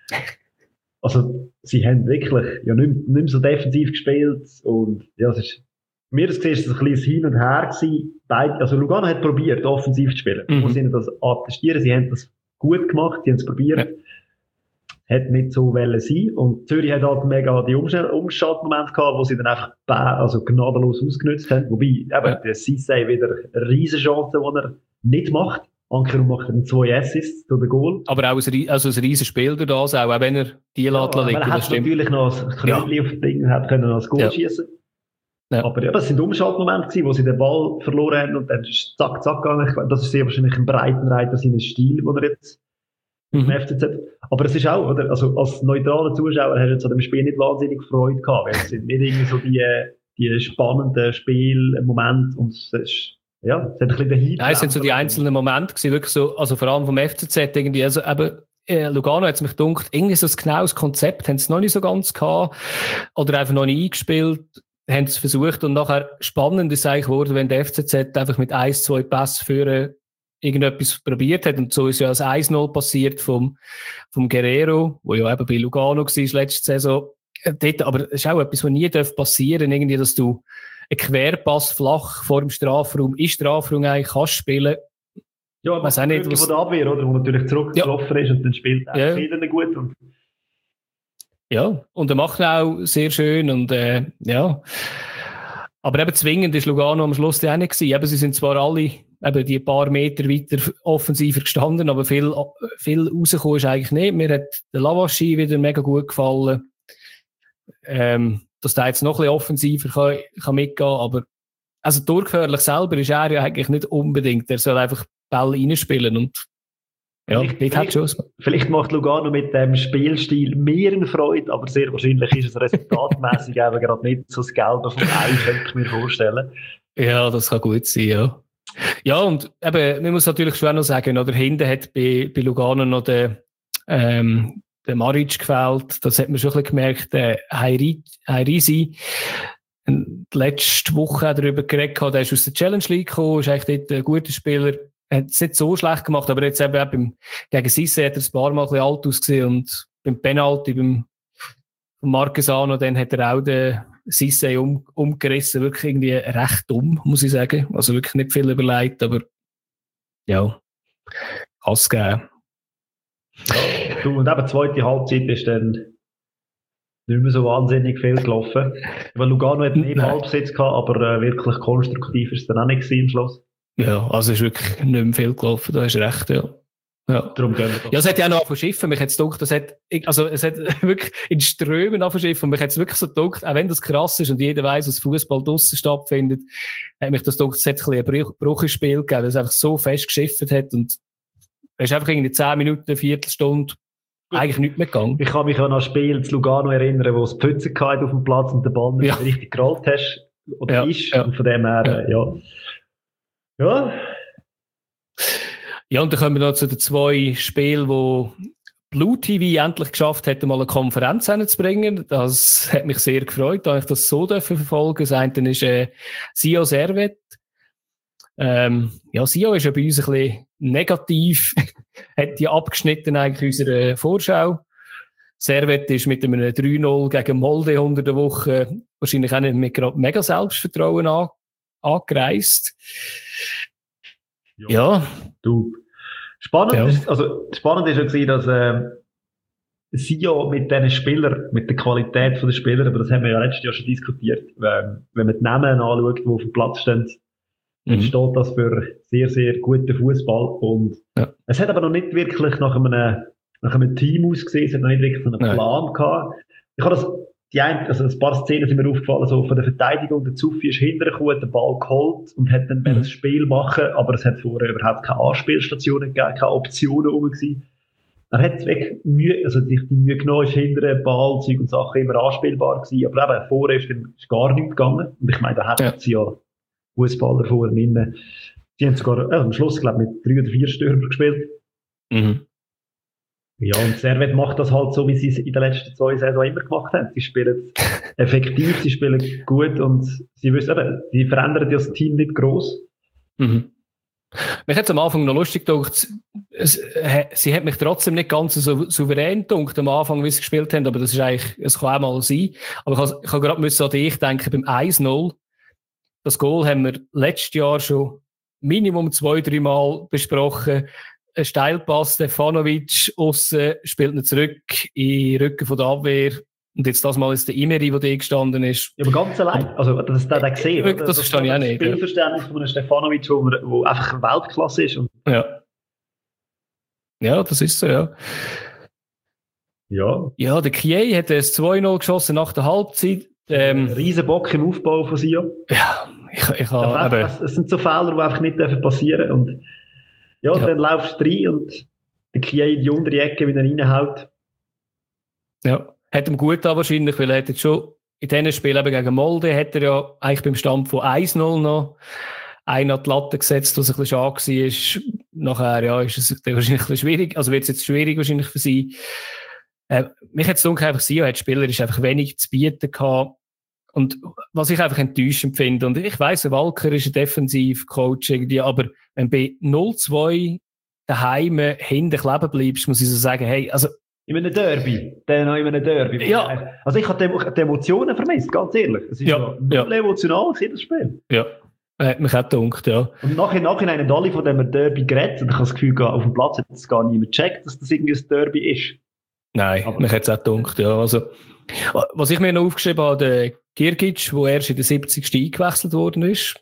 Also, sie haben wirklich ja, nicht mehr so defensiv gespielt. Und ja, es ist, mir das gesehen, ist ein kleines Hin und Her gewesen. Also, Lugano hat probiert, offensiv zu spielen. Ich muss ihnen das attestieren. Sie haben das gut gemacht, sie haben es probiert. Ja. Hat nicht so wollen sein. Und Zürich hat halt mega die Umschaltmomente gehabt, wo sie dann einfach gnadenlos ausgenutzt haben. Wobei, eben, der Cissé wieder eine riesen Chance, die er nicht macht. Ankerum macht dann 2 Assists zu den Goal. Aber auch ein riesen Spiel durch das, auch wenn er die liegt. Er hat natürlich noch ein Knöllchen auf dem Ding, hat können als Goal schießen. Ja. Aber ja, das sind Umschaltmomente gewesen, wo sie den Ball verloren haben und dann ist zack gegangen. Das ist sehr wahrscheinlich ein Breitenreiter seines Stil, den er jetzt im FCZ. Aber es ist auch, oder? Also, als neutraler Zuschauer hast du jetzt an dem Spiel nicht wahnsinnig Freude gehabt, weil es sind nicht irgendwie so die spannenden Spielmomente und es ist, ja, es hat ein bisschen den Heat. Nein, es sind so die einzelnen Momente gewesen, wirklich so, also vor allem vom FCZ irgendwie, also eben, Lugano hat es mich gedacht, irgendwie so ein genaues Konzept haben sie noch nicht so ganz gehabt, oder einfach noch nicht eingespielt, haben es versucht und nachher spannend ist eigentlich geworden, wenn der FCZ einfach mit 1-2 Pässen führen irgendetwas probiert hat und so ist ja das 1-0 passiert vom Guerrero, wo ja eben bei Lugano war letzte Saison. Dort, aber es ist auch etwas, was nie passieren darf, irgendwie, dass du einen Querpass flach vor dem Strafraum, in Strafraum eigentlich kannst spielen. Ja, aber auch nicht, von der Abwehr, oder? Wo natürlich zurückgelaufen ist und dann spielt er wieder gut. Und ja, und er macht auch sehr schön und ja. Aber eben zwingend ist Lugano am Schluss auch nicht gewesen. Eben, sie sind zwar alle eben die paar Meter weiter offensiver gestanden, aber viel rausgekommen ist eigentlich nicht. Mir hat der Lavaschi wieder mega gut gefallen. Dass der jetzt noch ein bisschen offensiver kann mitgehen, aber also durchgefährlich selber ist er ja eigentlich nicht unbedingt. Er soll einfach Ball reinspielen und ja, vielleicht macht Lugano mit dem Spielstil mehr eine Freude, aber sehr wahrscheinlich ist es resultatmäßig eben gerade nicht so das Gelbe vom Ei, könnte ich mir vorstellen. Ja, das kann gut sein, ja. Ja, und eben, man muss natürlich schon noch sagen, oder hinten hat bei Lugano noch der Maric gefällt, das hat man schon ein bisschen gemerkt, der Hairisi, letzte Woche darüber geredet, der ist aus der Challenge League gekommen, ist eigentlich dort ein guter Spieler, hat es nicht so schlecht gemacht, aber jetzt eben gegen Cissé hat er ein paar Mal ein bisschen alt ausgesehen und beim Penalty, beim Marquesano, dann hat er auch den Cissé umgerissen, wirklich irgendwie recht dumm, muss ich sagen, also wirklich nicht viel überlegt, aber ja, kann es geben. Ja, du, und eben die zweite Halbzeit ist dann nicht mehr so wahnsinnig viel gelaufen. Weil Lugano hat nicht Halbsitz gehabt, aber wirklich konstruktiv ist es dann auch nicht gewesen im Schluss. Ja, also es ist wirklich nicht mehr viel gelaufen, da hast du recht, ja. Ja. Darum gehen wir ja, es hat ja auch noch verschiffen. Mich hat es gedacht, es hat wirklich in Strömen verschiffen. Mich hat es wirklich so gedacht, auch wenn das krass ist und jeder weiss, dass Fußball draussen stattfindet, hat mich das gedacht, es hat ein bisschen ein Bruch im Spiel gegeben, weil es einfach so fest geschifft hat und es ist einfach irgendwie 10 Minuten, eine Viertelstunde eigentlich nichts mehr gegangen. Ich kann mich an ein Spiel zu Lugano erinnern, wo es Pfütze hatte auf dem Platz und den Ball nicht richtig gerollt hast. Oder ist. Ja. Und von dem her, ja. Ja, und dann kommen wir noch zu den 2 Spielen, wo Blue TV endlich geschafft hat, mal eine Konferenz hinzubringen. Das hat mich sehr gefreut, da ich das so verfolgen durfte. Das eine ist Sio Servet. Sion ist ja bei uns ein bisschen negativ, hat die abgeschnitten eigentlich unserer Vorschau. Servet ist mit einem 3-0 gegen Molde unter der Woche wahrscheinlich auch nicht mit mega Selbstvertrauen angereist. Ja. Du. Spannend ist ja gewesen, dass Sion mit diesen Spielern, mit der Qualität der Spieler, aber das haben wir ja letztes Jahr schon diskutiert, wenn man die Namen anschaut, die auf dem Platz stehen, dann steht das für sehr, sehr guten Fußball. Und es hat aber noch nicht wirklich nach einem Team ausgesehen, es hat noch nicht wirklich einen Plan gehabt. Ich habe ein paar Szenen sind mir aufgefallen, so von der Verteidigung, der Zuffi ist hintergekommen, den Ball geholt und hat dann das Spiel machen, aber es hat vorher überhaupt keine Anspielstationen gegeben, keine Optionen rum gewesen. Er hat wirklich die Mühe genommen, ist hinter den Ball, Zeug und Sachen immer anspielbar gewesen, aber eben vorher ist gar nichts gegangen. Und ich meine, da hätten sie ja Fußballer vorher nicht mehr. Die haben sogar am Schluss, glaube ich, mit 3 oder 4 Stürmer gespielt. Mhm. Ja, und Servet macht das halt so, wie sie es in den letzten 2 Saisons immer gemacht haben. Sie spielen effektiv, sie spielen gut und sie wissen eben, sie verändern das Team nicht gross. Mhm. Mich hat es am Anfang noch lustig gedacht, sie hat mich trotzdem nicht ganz so souverän gedacht am Anfang, wie sie gespielt haben, aber das ist eigentlich, es kann auch mal sein. Aber ich habe gerade an dich denken, beim 1-0, das Goal haben wir letztes Jahr schon Minimum 2-3 Mal besprochen. Ein Steilpass, Stefanovic aussen, spielt ihn zurück in den Rücken von der Abwehr. Und jetzt das Mal ist der Imeri, der da gestanden ist. Ja, aber ganz allein. Also, das gesehen. Das verstehe ich auch nicht. Das Spielverständnis von einem Stefanovic, wo einfach Weltklasse ist. Und ja, das ist so, ja. Ja, der Kiei hat ein 2-0 geschossen nach der Halbzeit. Riesenbock im Aufbau von Sion. Ja, ich habe... Es sind so Fehler, die einfach nicht passieren dürfen. Und dann laufst du rein und der Kiei in die untere Ecke wieder reinhaut. Ja. Hat ihm gut an wahrscheinlich, weil er hat jetzt schon in diesen Spielen eben gegen Molde hat er ja eigentlich beim Stand von 1-0 noch einen an die Latte gesetzt, was ein bisschen schade war. Nachher, ist es wahrscheinlich ein bisschen schwierig, also wird es jetzt schwierig wahrscheinlich für sie. Mich hat es einfach Sion hat spielerisch einfach wenig zu bieten gehabt. Und was ich einfach enttäuschend finde, und ich weiss, Walker ist ein Defensivcoach irgendwie, aber wenn du bei 0-2 daheim hinten kleben bleibst, muss ich so sagen, hey, also in einem Derby. Ja. Also ich habe die Emotionen vermisst, ganz ehrlich. Es ist null emotional gewesen, das Spiel. Ja. Hat mich auch gedacht, ja. Und nachhinein haben alle von dem Derby geredet und ich habe das Gefühl, auf dem Platz hat es gar niemand gecheckt, dass das irgendwie ein Derby ist. Nein, aber mich hat es auch gedacht, ja. Also, was ich mir noch aufgeschrieben habe, der Girgic, der erst in der 70. eingewechselt worden ist,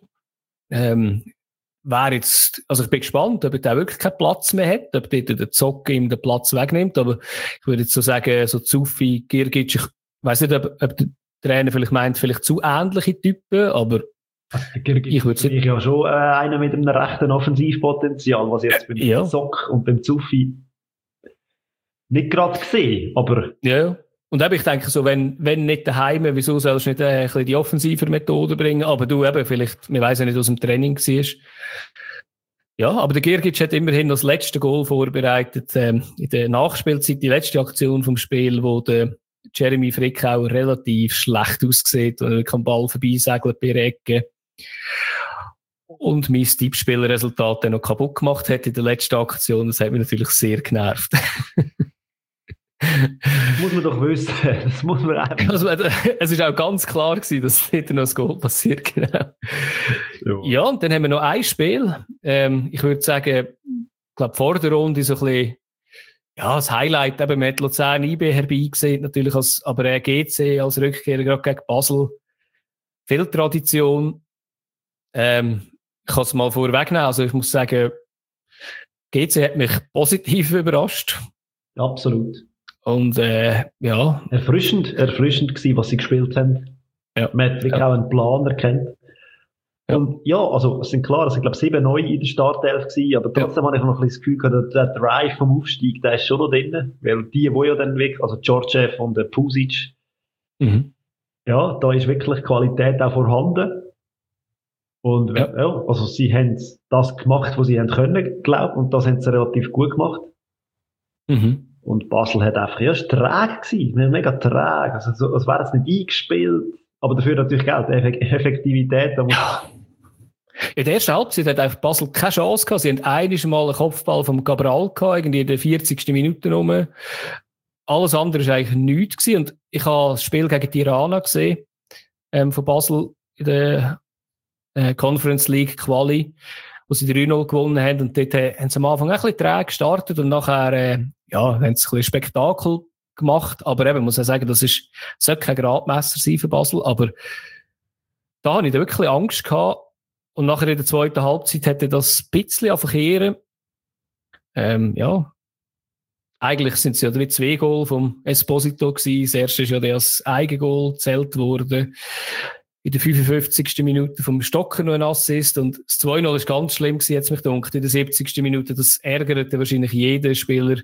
wäre jetzt, also ich bin gespannt, ob er da wirklich keinen Platz mehr hat, ob dort der Zocke ihm den Platz wegnimmt, aber ich würde jetzt so sagen, so Zuffi, Girgic, ich weiss nicht, ob der Trainer vielleicht meint, vielleicht zu ähnliche Typen, aber ich würde sagen, ja schon einer mit einem rechten Offensivpotenzial, was jetzt beim Zock und beim Zuffi nicht gerade gesehen, aber... Ja. Und eben, ich denke so, wenn nicht daheim, wieso sollst du nicht ein bisschen die offensive Methode bringen? Aber du eben, vielleicht, wir weiss ja nicht, was im Training war. Ja, aber der Girgic hat immerhin das letzte Goal vorbereitet, in der Nachspielzeit, die letzte Aktion vom Spiel, wo der Jeremy Frickauer relativ schlecht aussieht und er kann Ball vorbeisegelt bei der Ecke. Und mein Tippspielerresultat dann noch kaputt gemacht hat in der letzten Aktion. Das hat mich natürlich sehr genervt. Das muss man doch wissen. Das muss man einfach. Also, es war auch ganz klar gewesen, dass hinter noch ein Goal passiert, genau. Ja, und dann haben wir noch ein Spiel. Ich würde sagen, ich glaube, vor der Runde so ein bisschen, das Highlight, eben, man hat Luzern IB herbeigesehen, natürlich aber GC als Rückkehrer gerade gegen Basel. Viel Tradition. Ich kann es mal vorwegnehmen. Also, ich muss sagen, GC hat mich positiv überrascht. Absolut. Und erfrischend gewesen, was sie gespielt haben. Ja. Man hat wirklich auch einen Plan erkannt. Ja. Und also es sind klar, es sind glaube ich 7 neue in der Startelf gewesen, aber trotzdem habe ich noch ein bisschen das Gefühl gehabt, der Drive vom Aufstieg, der ist schon noch drin, weil die ja dann wirklich, also Georgiev und der Pusic, da ist wirklich Qualität auch vorhanden. Und also sie haben das gemacht, was sie haben können, glaube ich, und das haben sie relativ gut gemacht. Mhm. Und Basel hat einfach, ist träge gewesen, mega träge. Also, es wäre jetzt nicht eingespielt, aber dafür natürlich Geld, Effektivität. In der ersten Halbzeit hat einfach Basel keine Chance gehabt. Sie haben einiges Mal einen Kopfball vom Cabral gehabt, irgendwie in der 40. Minute rum. Alles andere war eigentlich nichts gewesen. Und ich habe das Spiel gegen Tirana gesehen, von Basel in der Conference League Quali, wo sie 3-0 gewonnen haben. Und dort haben sie am Anfang ein bisschen träge gestartet und nachher, haben sie ein bisschen Spektakel gemacht. Aber eben, muss ich sagen, sollte kein Gradmesser sein für Basel. Aber da hatte ich wirklich Angst gehabt. Und nachher in der zweiten Halbzeit hätte das ein bisschen verkehren. Eigentlich sind es ja 2 Goal vom Esposito gewesen. Das erste ist ja das Eigengoal gezählt worden. In der 55. Minute vom Stocker noch ein Assist. Und das 2-0 war ganz schlimm gewesen, jetzt mich gedacht. In der 70. Minute, das ärgerte wahrscheinlich jeden Spieler.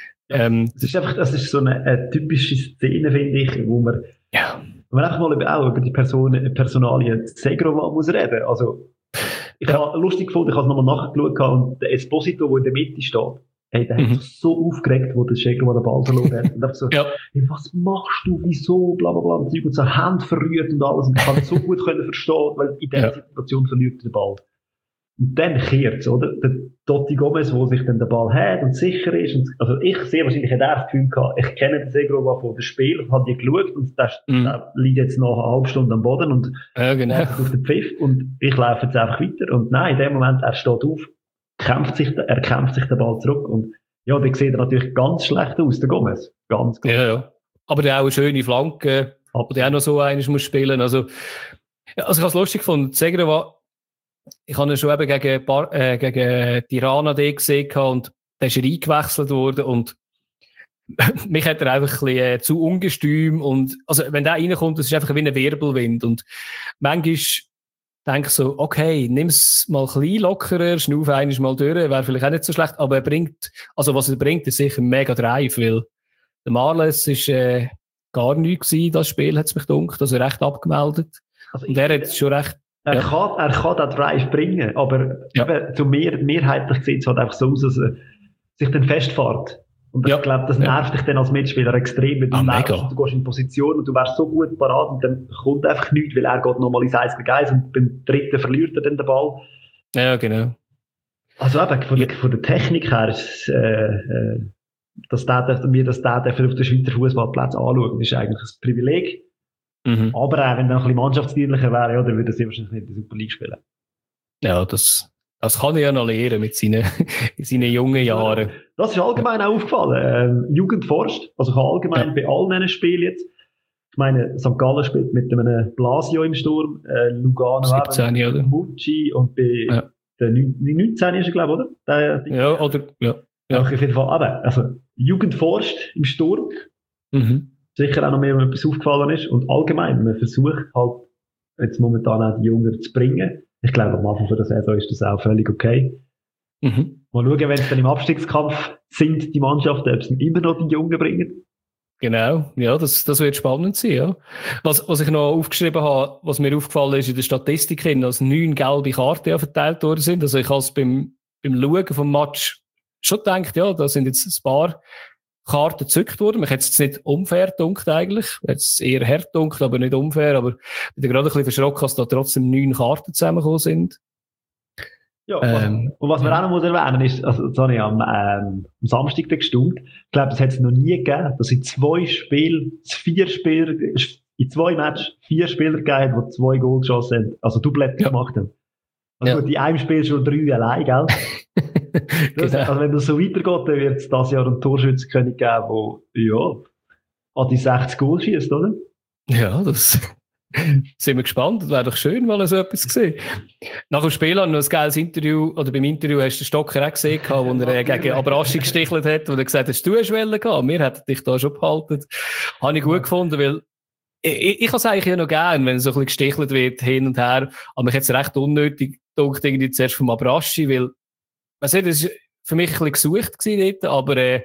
Das ist so eine typische Szene, finde ich, wo man einfach mal über die Personalie Segrova muss reden. Also, ich habe lustig gefunden, ich habe es nochmal nachgeschaut und der Esposito, der in der Mitte steht, der hat sich so aufgeregt, wo der Segrova den Ball verloren hat. Und einfach so, hey, was machst du, wieso, bla bla bla, und so Hände verrührt und alles. Und ich kann es so gut verstehen, weil in dieser Situation verliert er den Ball. Und dann kehrt es, oder? Der Totti Gomez, der sich dann den Ball hat und sicher ist. Und, also ich sehe wahrscheinlich, hat er das Gefühl gehabt, ich kenne den Segrova von dem Spiel, habe die geschaut und der liegt jetzt noch eine halbe Stunde am Boden und auf den Pfiff und ich laufe jetzt einfach weiter. Und nein, in dem Moment, er steht auf, er kämpft sich den Ball zurück und ja, der sieht natürlich ganz schlecht aus, der Gomez. Ganz. Ja. Aber der auch eine schöne Flanke, aber der auch noch so eines muss spielen. Also ich habe es lustig gefunden, Segrova, ich habe ihn schon eben gegen Tirana gesehen und der ist eingewechselt worden und mich hat er einfach ein bisschen zu ungestüm und, also wenn der reinkommt, das ist einfach wie ein Wirbelwind und manchmal denke ich so, okay, nimm es mal ein bisschen lockerer, schnauf einiges mal durch, wäre vielleicht auch nicht so schlecht, aber was er bringt, ist sicher mega Drive, weil der Marles ist gar nichts gewesen, das Spiel, hat es mich gedacht, also recht abgemeldet. Also und er hat schon recht. Er kann den Drive bringen, aber mehrheitlich sieht es halt einfach so aus, dass er sich dann festfährt. Und ich glaube, das nervt dich dann als Mitspieler extrem, weil du gehst in Position und du wärst so gut parat und dann kommt einfach nichts, weil er geht nochmal ins 1 gegen 1 und beim dritten verliert er dann den Ball. Ja, genau. Also eben, von der Technik her ist dass der auf den Schweizer Fußballplatz anschauen, ist eigentlich ein Privileg. Mhm. Aber auch wenn er ein bisschen mannschaftsdienlicher wäre, dann würde er sehr wahrscheinlich nicht in der Super League spielen. Ja, das kann er ja noch lernen mit seinen jungen Jahren. Das ist allgemein auch aufgefallen. Jugendforst, also ich habe allgemein bei allen Spielen jetzt, ich meine, St. Gallen spielt mit einem Blasio im Sturm, Lugano 17, oder? Mucci und bei der 19 ist er, glaube ich, oder? Ja. Auf jeden Fall, aber, also, Jugendforst im Sturm. Mhm. Sicher auch noch mehr, wenn etwas aufgefallen ist. Und allgemein, man versucht halt jetzt momentan auch die Jünger zu bringen. Ich glaube, am Anfang der Saison ist das auch völlig okay. Mhm. Mal schauen, wenn es dann im Abstiegskampf sind, die Mannschaften, ob sie immer noch die Jungen bringen. Genau, ja, das wird spannend sein, ja. Was ich noch aufgeschrieben habe, was mir aufgefallen ist in der Statistik, dass 9 gelbe Karten verteilt worden sind. Also ich habe es beim Schauen vom Match schon gedacht, ja, da sind jetzt ein paar Karten gezückt worden. Mich hat es nicht unfair gedunkt eigentlich. Jetzt eher hart gedunkt, aber nicht unfair. Aber ich bin gerade ein bisschen verschrocken, dass da trotzdem 9 Karten zusammengekommen sind. Ja, und was man auch noch erwähnen muss, ist, also, das habe ich am Samstag gestimmt. Ich glaube, das hat es noch nie gegeben, dass in 2 Spielen, 4 Spieler, in 2 Matches 4 Spieler gegeben hat, die 2 Goal geschossen haben, also Doublette gemacht haben. Also gut, in einem Spiel schon 3 allein, gell? Genau. Also wenn das so weitergeht, dann wird es dieses Jahr einen Torschützenkönig geben, der, an die 60 Goal schießt, oder? Ja, das sind wir gespannt. Das wäre doch schön, mal so etwas gesehen. Nach dem Spiel haben wir noch ein geiles Interview, oder beim Interview hast du den Stocker auch gesehen, wo er gegen Abraschi gestichelt hat, wo er gesagt hat, du hast Welle gehabt. Wir hätten dich da schon behalten. Habe ich gut gefunden, weil ich habe es eigentlich ja noch gern, wenn so ein bisschen gestichelt wird, hin und her. Aber mich jetzt recht unnötig gedacht, irgendwie zuerst vom Abraschi, weil, das war für mich ein bisschen gesucht gewesen dort, aber,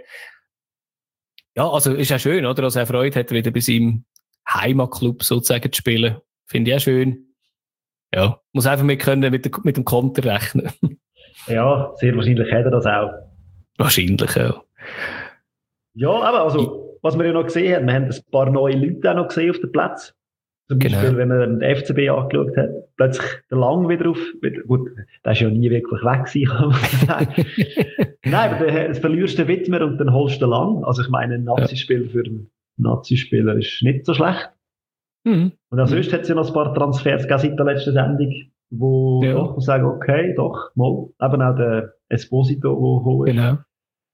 ja, also, ist auch schön, oder? Also, er Freude hat, wieder bei seinem Heimatclub sozusagen zu spielen. Finde ich auch schön. Ja, muss einfach mit dem Konter rechnen. Ja, sehr wahrscheinlich hat er das auch. Wahrscheinlich, ja. Ja, aber also, was wir ja noch gesehen haben, wir haben ein paar neue Leute auch noch gesehen auf dem Platz. Zum Beispiel, wenn man den FCB angeschaut hat, plötzlich der Lang wieder gut, der ist ja nie wirklich weg gewesen, kann man sagen. Nein, aber du verlierst den Widmer und dann holst du den Lang. Also ich meine, ein Nazi-Spieler für einen Nazi-Spieler ist nicht so schlecht. Und auch sonst hat es ja noch ein paar Transfers gegeben seit der letzten Sendung, wo doch sagen, okay, doch, mal. Eben auch der Esposito, der hoch ist. Genau.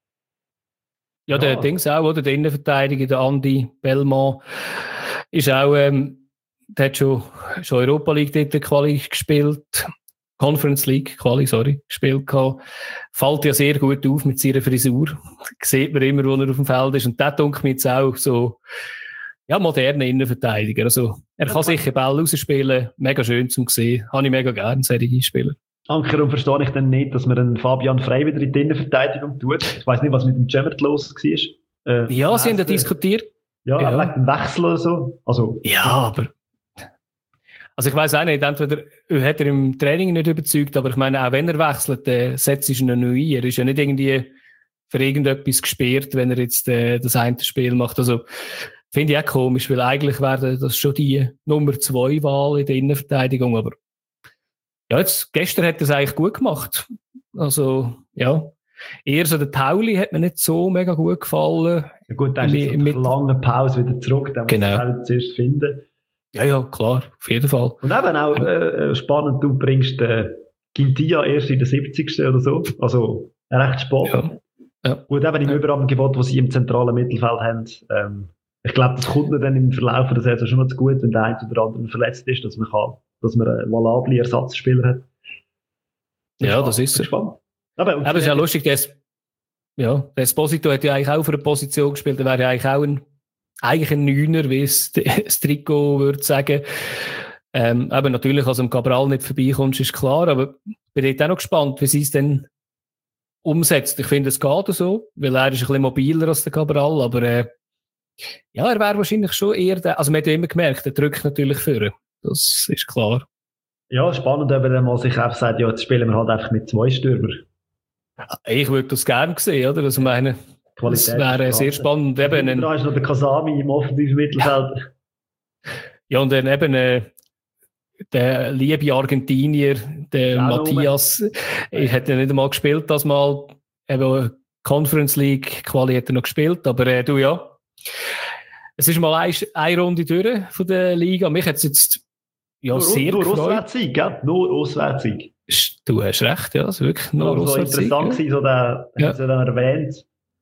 Ja, der Dings auch, oder? Der Innenverteidiger, der Andi Bellmann, ist auch, der hat schon Europa League Titel Quali gespielt, Conference League Quali, gespielt gehabt. Fällt ja sehr gut auf mit seiner Frisur. Sieht man immer, wo er auf dem Feld ist. Und der dunkelt mir jetzt auch so, ja, moderner Innenverteidiger. Also, er kann sicher Ball rausspielen. Mega schön zum sehen. Habe ich mega gerne, solche Spieler. Ankerum verstehe ich dann nicht, dass man einen Fabian Frey wieder in die Innenverteidigung tut. Ich weiss nicht, was mit dem Cemert los war. Ja, sie haben ja diskutiert. Ja, wegen dem Wechsel oder so. Also, ja, aber... Also ich weiss auch nicht, entweder hat er im Training nicht überzeugt, aber ich meine, auch wenn er wechselt, setzt er ihn neu ein. Er ist ja nicht irgendwie für irgendetwas gesperrt, wenn er jetzt das eine Spiel macht. Also finde ich auch komisch, weil eigentlich wäre das schon die Nummer 2 Wahl in der Innenverteidigung, aber ja, gestern hat er es eigentlich gut gemacht. Also, ja. Eher so der Tauli hat mir nicht so mega gut gefallen. Ja gut, dann ist mit einer langen Pause wieder zurück, dann muss man zuerst finden. Ja, klar, auf jeden Fall. Und eben auch spannend, du bringst Quintilla erst in der 70. oder so, also recht spät. Ja. Gut, eben im Überangebot, das sie im zentralen Mittelfeld haben, ich glaube, das kommt mir dann im Verlauf der Saison schon noch zu gut, wenn der eine oder andere verletzt ist, dass man einen valablen Ersatzspieler hat. Ja, das ist so. Aber es ist ja lustig, der Esposito hat ja eigentlich auch für eine Position gespielt, der wäre ja eigentlich auch ein Neuner, wie es das Trikot würde sagen. Aber natürlich, als am Cabral nicht vorbeikommst, ist klar, aber ich bin jetzt auch noch gespannt, wie sie es denn umsetzt. Ich finde, es geht so, weil er ist ein bisschen mobiler als der Cabral, aber ja, er wäre wahrscheinlich schon eher also man hat ja immer gemerkt, er drückt natürlich vor. Das ist klar. Ja, spannend, ob er dann mal sich einfach sagt, ja, jetzt spielen wir halt einfach mit 2 Stürmer. Ich würde das gerne sehen, oder? Also meine, das wäre sehr spannend. Eben da ist noch der Kasami im offensiven Mittelfeld. Ja, und dann eben der liebe Argentinier, der Matthias, hat ja nicht einmal gespielt, das mal. Eben Conference League Quali hat er noch gespielt, aber du ja. Es ist mal eine Runde durch von der Liga. Mich hat es jetzt sehr gefreut. Nur Auswärtssieg, gell? Nur Auswärtssieg. Du hast recht, ja, es ist wirklich nur Auswärtssieg. Interessant gewesen, so dann erwähnt.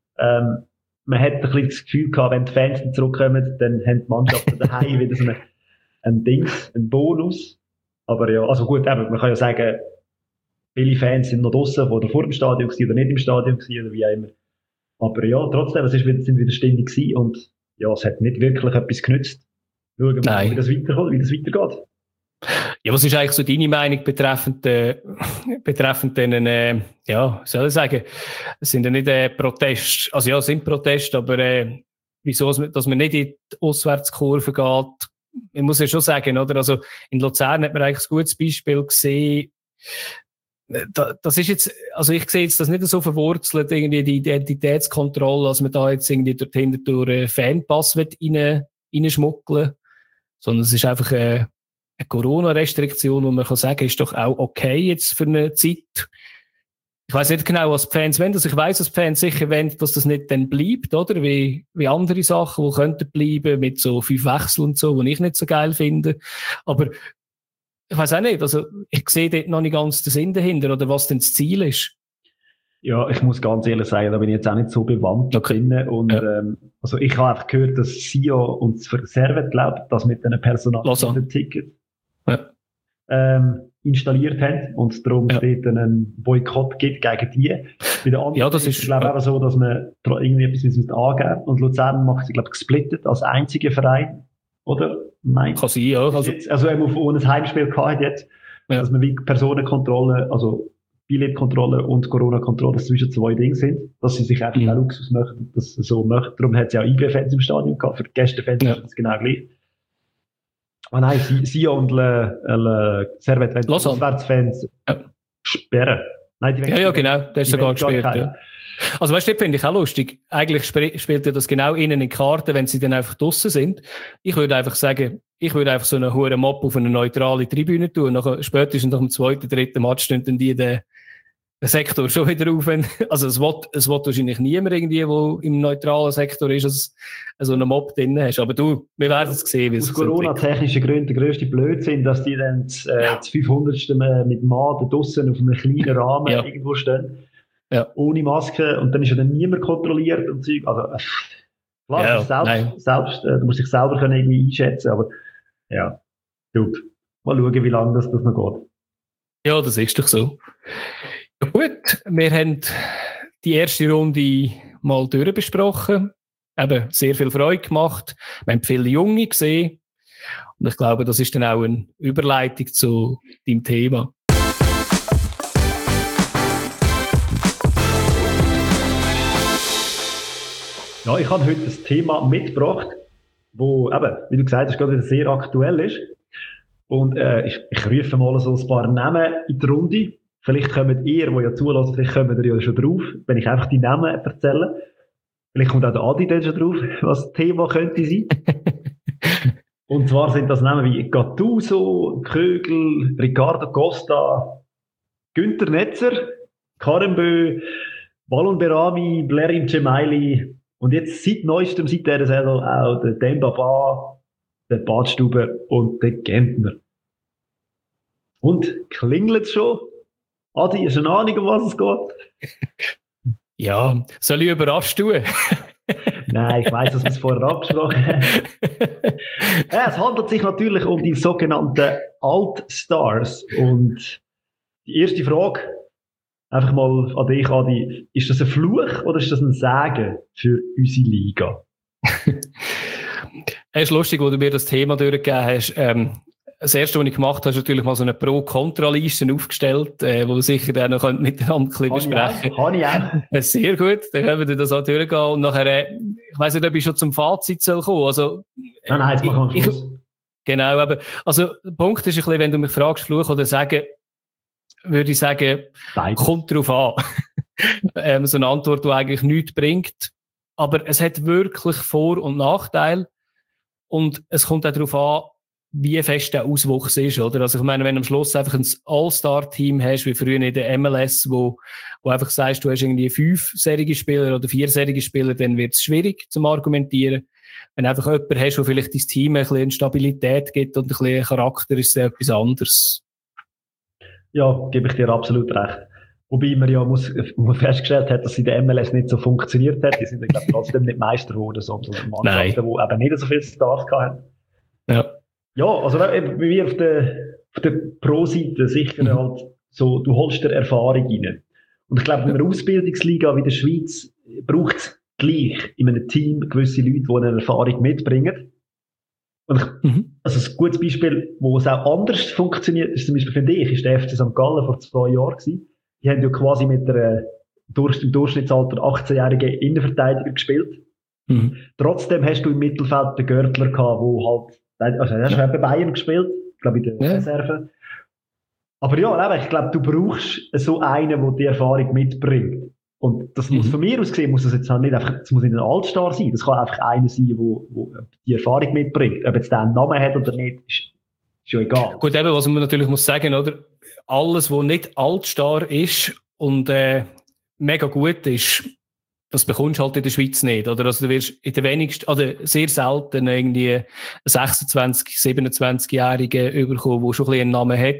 Man hat ein bisschen das Gefühl gehabt, wenn die Fans dann zurückkommen, dann haben die Mannschaften daheim wieder so einen Bonus. Aber ja, also gut, eben, man kann ja sagen, viele Fans sind noch draussen, die vor dem Stadion waren oder nicht im Stadion waren oder wie auch immer. Aber ja, trotzdem, es sind wieder Stimmung gewesen und ja, es hat nicht wirklich etwas genützt. Schauen wir mal, wie das weitergeht. Ja, was ist eigentlich so deine Meinung betreffend den, ja, soll ich sagen, es sind ja nicht Proteste, also ja, es sind Proteste, aber wieso, dass man nicht in die Auswärtskurve geht, ich muss ja schon sagen, oder, also in Luzern hat man eigentlich ein gutes Beispiel gesehen. Das ist jetzt, also ich sehe jetzt das nicht so verwurzelt, irgendwie die Identitätskontrolle, dass man da jetzt irgendwie durch Fanpass reinschmuggeln, sondern es ist einfach eine Corona-Restriktion, wo man kann sagen, ist doch auch okay jetzt für eine Zeit. Ich weiss nicht genau, was die Fans wollen. Also ich weiss, dass die Fans sicher wollen, dass das nicht dann bleibt, oder? Wie andere Sachen, die könnten bleiben, mit so 5 Wechseln und so, die ich nicht so geil finde. Aber ich weiss auch nicht, also ich sehe dort noch nicht ganz den Sinn dahinter, oder was denn das Ziel ist. Ja, ich muss ganz ehrlich sagen, da bin ich jetzt auch nicht so bewandt drin. Und, also ich habe einfach gehört, dass Sio und Servet, glaubt, dass mit einem personalisierten Ticket installiert haben und darum es dort einen Boykott gibt gegen die. Bei den anderen das ist, glaube ich, auch so, dass man irgendwie etwas angeben muss. Und Luzern macht sich, glaube ich, gesplittet als einziger Verein. Oder? Kann sein, ja. Also ohne ein Heimspiel gehabt jetzt, dass man wie Personenkontrolle, also Billetkontrolle und Corona-Kontrolle zwischen 2 Dinge sind, dass sie sich einfach auch Luxus möchten, dass sie so möchten. Darum hat es ja auch IB-Fans im Stadion gehabt, für die Gästefans ist das genau gleich. Ah nein, Sia und Servet wollen Auswärtsfans sperren. Nein, die genau, der ist sogar gesperrt. Also weißt du, das finde ich auch lustig. Eigentlich spielt ja das genau innen in die Karten, wenn sie dann einfach draussen sind. Ich würde einfach sagen, so einen hohen Mob auf eine neutrale Tribüne tun. Nachher, spätestens nach dem zweiten, dritten Match stehen dann den Sektor schon wieder auf. Also es will wahrscheinlich niemand irgendwie, der im neutralen Sektor ist, dass so einen Mob drin hast. Aber du, wir werden es sehen, wie es aus Corona-technischen Gründen der grösste Blödsinn, dass die dann das 500. mit Maden draussen auf einem kleinen Rahmen irgendwo stehen. Ja. Ohne Maske. Und dann ist ja dann niemand kontrolliert und Zeug. Also, klar, selbst, du musst dich selber können irgendwie einschätzen, aber ja, gut. Mal schauen, wie lange das noch geht. Ja, das ist doch so. Ja, gut, wir haben die erste Runde mal durchbesprochen. Eben sehr viel Freude gemacht. Wir haben viele Junge gesehen. Und ich glaube, das ist dann auch eine Überleitung zu deinem Thema. Ja, ich habe heute ein Thema mitgebracht, wo eben, wie du gesagt hast, gerade wieder sehr aktuell ist. Und ich rufe mal so ein paar Namen in die Runde. Vielleicht kommt ihr, die ja zulassen, vielleicht kommt ihr ja schon drauf, wenn ich einfach die Namen erzähle. Vielleicht kommt auch der Adi dann schon drauf, was das Thema könnte sein. Und zwar sind das Namen wie Gattuso, Kögel, Ricardo Costa, Günther Netzer, Karembö, Balon Berami, Blerim Cemaili und jetzt seit neuestem, seit dieser Saison auch der Dembaba, der Badstube und der Gentner. Und klingelt es schon? Adi, hast du eine Ahnung, um was es geht? Ja, soll ich überrascht tun? Nein, ich weiss, dass wir es vorher abgesprochen haben. Ja, es handelt sich natürlich um die sogenannten Altstars. Und die erste Frage, einfach mal an dich, Adi, ist das ein Fluch oder ist das ein Segen für unsere Liga? Es ist lustig, wo du mir das Thema durchgegeben hast. Das erste, was ich gemacht habe, ist natürlich mal so eine Pro-Kontra-Liste aufgestellt, wo wir sicher dann noch miteinander ein bisschen besprechen können. Kann ich auch. Sehr gut, dann können wir das auch durchgehen. Und nachher, ich weiss nicht, ob ich schon zum Fazit kommen soll. Also, nein, jetzt machen wir Schluss. Genau, aber also der Punkt ist ein bisschen, wenn du mich fragst, Fluch oder Sagen, würde ich sagen, beides. Kommt drauf an. So eine Antwort, die eigentlich nichts bringt. Aber es hat wirklich Vor- und Nachteile. Und es kommt auch darauf an, wie fest der Auswuchs ist, oder? Also ich meine, wenn du am Schluss einfach ein All-Star-Team hast, wie früher in der MLS, wo einfach sagst, du hast irgendwie 5-serige Spieler oder 4-serige Spieler, dann wird es schwierig zum Argumentieren. Wenn du einfach jemanden hast, der vielleicht dein Team ein bisschen Stabilität gibt und ein bisschen Charakter, ist es etwas anderes. Ja, gebe ich dir absolut recht. Wobei man ja festgestellt hat, dass es in der MLS nicht so funktioniert hat. Die sind ja, glaube ich, trotzdem nicht Meister geworden, sondern Mannschaften, die eben nicht so viele Stars hatten. Ja. Ja, also wie wir auf der Pro-Seite sicher halt so, du holst dir Erfahrung rein. Und ich glaube, in einer Ausbildungsliga wie der Schweiz braucht es gleich in einem Team gewisse Leute, die eine Erfahrung mitbringen. Und also ein gutes Beispiel, wo es auch anders funktioniert, ist zum Beispiel, finde ich, ist der FC St. Gallen vor 2 Jahren gewesen. Die haben ja quasi mit im Durchschnittsalter 18-jährigen Innenverteidiger gespielt. Trotzdem hast du im Mittelfeld den Görtler gehabt, wo halt, also er hat bei Bayern gespielt, glaube ich, in der Reserve. Aber ja, ich glaube, du brauchst so einen, der die Erfahrung mitbringt. Und das muss von mir aus gesehen, muss das jetzt halt nicht einfach, das muss nicht ein Altstar sein. Das kann einfach einer sein, der die Erfahrung mitbringt. Ob jetzt der einen Namen hat oder nicht, ist ja egal. Gut, eben, was man natürlich muss sagen, oder? Alles, was nicht Altstar ist und mega gut ist, das bekommst du halt in der Schweiz nicht, oder? Also du wirst in der wenigsten, oder sehr selten irgendwie einen 26-, 27-Jährigen überkommen, der schon ein bisschen einen Namen hat.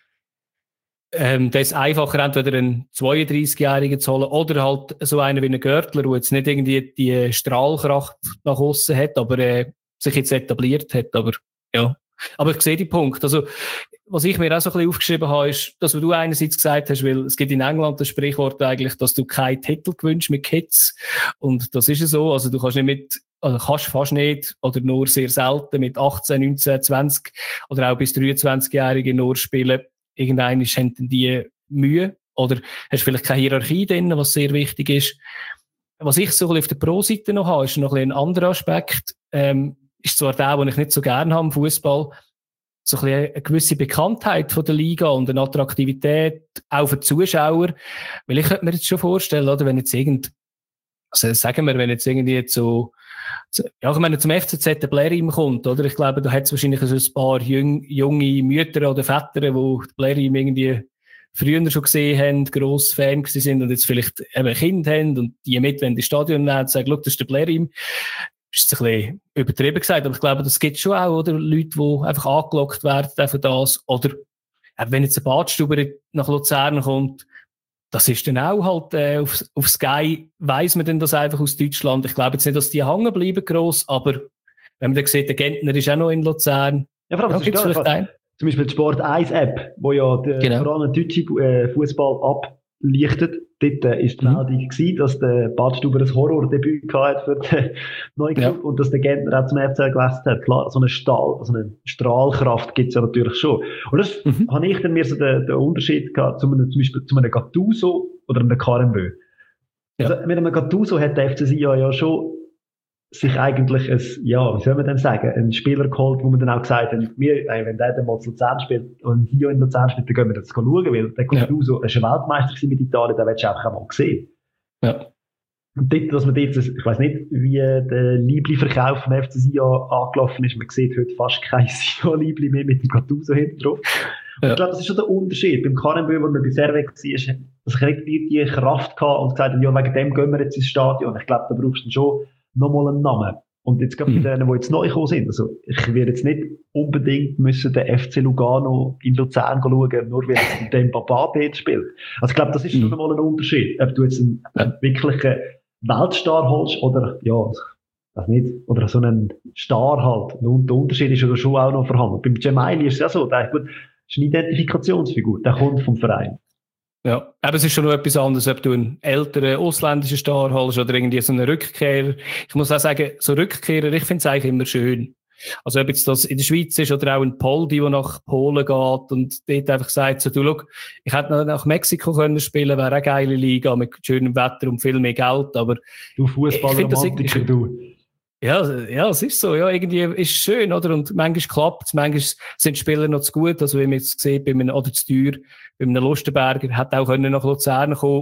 Das ist einfacher, entweder einen 32-Jährigen zu holen oder halt so einen wie einen Görtler, der jetzt nicht irgendwie die Strahlkraft nach außen hat, aber sich jetzt etabliert hat, aber ja. Aber ich sehe den Punkt. Also, was ich mir auch so ein bisschen aufgeschrieben habe, ist, dass du einerseits gesagt hast, weil es gibt in England das Sprichwort eigentlich, dass du keinen Titel gewünscht mit Kids. Und das ist ja so. Also, du kannst nicht kannst fast nicht oder nur sehr selten mit 18, 19, 20 oder auch bis 23-Jährigen nur spielen. Irgendwann haben die Mühe. Oder hast vielleicht keine Hierarchie drin, was sehr wichtig ist. Was ich so ein bisschen auf der Pro-Seite noch habe, ist noch ein bisschen ein anderer Aspekt. Ist zwar der, den ich nicht so gerne habe im Fußball. so ein bisschen eine gewisse Bekanntheit von der Liga und eine Attraktivität auch für die Zuschauer. Weil ich könnte mir jetzt schon vorstellen, oder, wenn jetzt sagen wir, wenn jetzt irgendwie ja, ich meine, zum FCZ der Blerim kommt, oder? Ich glaube, da hat es wahrscheinlich so ein paar junge Mütter oder Väter, die Blerim irgendwie früher schon gesehen haben, grosse Fan gewesen sind und jetzt vielleicht eben ein Kind haben und die mit, wenn die Stadion nehmen, sagen, schau, das ist der Blerim. Ist ein bisschen übertrieben gesagt, aber ich glaube, das gibt schon auch, oder? Leute, die einfach angelockt werden von das. Oder wenn jetzt ein Badstuber nach Luzern kommt, das ist dann auch halt auf Sky, weiss man denn das einfach aus Deutschland. Ich glaube jetzt nicht, dass die hängen bleiben gross, aber wenn man dann sieht, der Gentner ist auch noch in Luzern. Ja, vor allem, gibt's vielleicht einen? Zum Beispiel die Sport 1 App, wo ja vor allem den deutschen Fußball ablichtet. Dort ist die Meldung gewesen, dass der Badstuber ein Horrordebüt hatte für den neuen Club und dass der Gentner auch zum FCL gewechselt hat. Klar, so eine Strahlkraft gibt's ja natürlich schon. Und das habe ich dann mir so den Unterschied gehabt zum Beispiel zu einem Gattuso oder einem KMW. Ja. Also mit einem Gattuso hat der FC Sion ja schon sich eigentlich wie soll man denn sagen, einen Spieler geholt, wo man dann auch gesagt hat, wenn der dann mal zu Luzern spielt und hier in Luzern spielt, dann gehen wir das schauen, weil der Gattuso ist ein Weltmeister mit Italien, den willst du einfach einmal sehen. Ja. Und dort, dass man dort, ich weiss nicht, wie der Liebli-Verkauf vom FC Sion angelaufen ist, man sieht heute fast kein Sion-Liebli mehr mit dem Gattuso hinten drauf. Und ich glaube, das ist schon der Unterschied. Beim KMW, wo man bisher weg war, dass ich nicht die Kraft hatte und gesagt habe, ja, wegen dem gehen wir jetzt ins Stadion. Ich glaube, da brauchst du dann schon nochmal einen Namen. Und jetzt gerade bei denen, die jetzt neu gekommen sind. Also, ich werde jetzt nicht unbedingt müssen den FC Lugano in Luzern schauen, nur weil es den Papa dort spielt. Also, ich glaube, das ist schon nochmal ein Unterschied. Ob du jetzt einen wirklichen Weltstar holst oder, weiß nicht, oder so einen Star halt. Und der Unterschied ist ja schon auch noch vorhanden. Beim Gemaili ist es ja so, der ist eine Identifikationsfigur. Der kommt vom Verein. Ja, aber es ist schon noch etwas anderes, ob du einen älteren ausländischen Star holst oder irgendwie so einen Rückkehrer. Ich muss auch sagen, so Rückkehrer, ich finde es eigentlich immer schön. Also ob jetzt das in der Schweiz ist oder auch ein Poldi, der nach Polen geht und dort einfach sagt, so, du, schau, ich hätte nach Mexiko können spielen, wäre eine geile Liga mit schönem Wetter und viel mehr Geld, aber du Fußballromantiker, du. Ja, es ist so, ja, irgendwie ist es schön, oder? Und manchmal klappt es, manchmal sind die Spieler noch zu gut, also wie man jetzt sieht, oder zu teuer, bei einem Lustenberger, hat auch können nach Luzern kommen.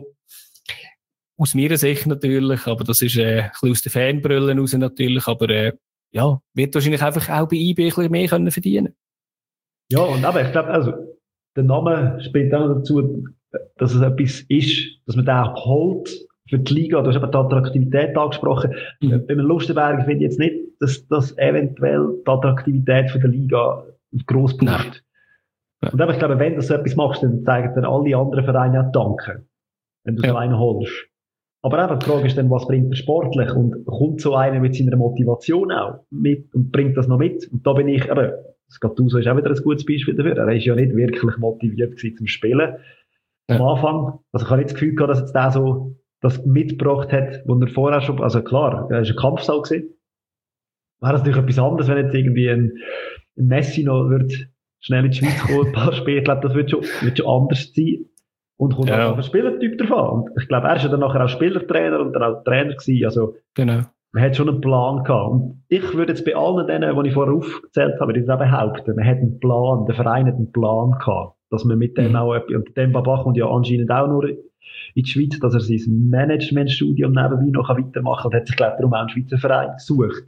Aus meiner Sicht natürlich, aber das ist ein bisschen aus den Fanbrüllen raus natürlich, aber wird wahrscheinlich einfach auch bei IB ein bisschen mehr können verdienen. Ja, und aber ich glaube, also, der Name spielt auch dazu, dass es etwas ist, dass man den auch holt, für die Liga, du hast eben die Attraktivität angesprochen. Bei einem Lustenberger finde ich jetzt nicht, dass das eventuell die Attraktivität von der Liga gross pusht. Und aber ich glaube, wenn du so etwas machst, dann zeigen dir alle anderen Vereine auch Danke, wenn du so einen holst. Aber eben, die Frage ist dann, was bringt er sportlich? Und kommt so einer mit seiner Motivation auch mit und bringt das noch mit? Und da bin ich, eben, das Gattuso ist auch wieder ein gutes Beispiel dafür. Er ist ja nicht wirklich motiviert gewesen zum Spielen. Am Anfang, also ich habe nicht das Gefühl gehabt, dass jetzt der so das mitgebracht hat, wo er vorher schon, also klar, er ist ein Kampfsau gewesen. Wäre das natürlich etwas anderes, wenn jetzt irgendwie ein Messi noch wird schnell in die Schweiz kommen, ein paar Spiele. Ich glaube, das wird schon anders sein. Und kommt auch auf den Spielertyp davon. Und ich glaube, er ist ja dann nachher auch Spielertrainer und dann auch Trainer gewesen. Also, man hat schon einen Plan gehabt. Und ich würde jetzt bei allen denen, die ich vorher aufgezählt habe, würde ich auch behaupten, man hat einen Plan, der Verein hat einen Plan gehabt, dass man mit dem auch etwas, und dem Baba kommt ja anscheinend auch nur in die Schweiz, dass er sein Managementstudium nebenbei noch weitermachen kann. Und hat sich, glaube ich, darum auch einen Schweizer Verein gesucht.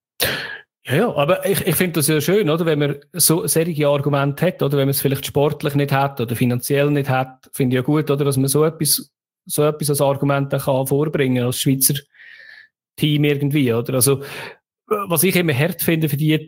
Ja, aber ich finde das ja schön, oder? Wenn man so solche Argumente hat, oder wenn man es vielleicht sportlich nicht hat oder finanziell nicht hat, finde ich ja gut, oder? Dass man so etwas als Argument kann vorbringen als Schweizer Team irgendwie, oder? Also, was ich immer hart finde für die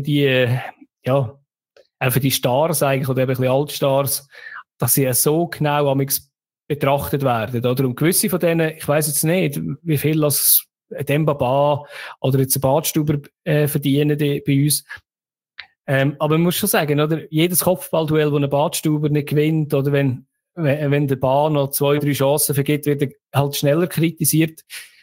Stars eigentlich, oder eben ein bisschen Altstars, dass sie ja so genau betrachtet werden, oder? Und gewisse von denen, ich weiss jetzt nicht, wie viel das Dembaba oder jetzt ein Badstuber verdienen bei uns. Aber man muss schon sagen, oder? Jedes Kopfballduell, wo ein Badstuber nicht gewinnt, oder wenn der Bar noch 2-3 Chancen vergibt, wird er halt schneller kritisiert.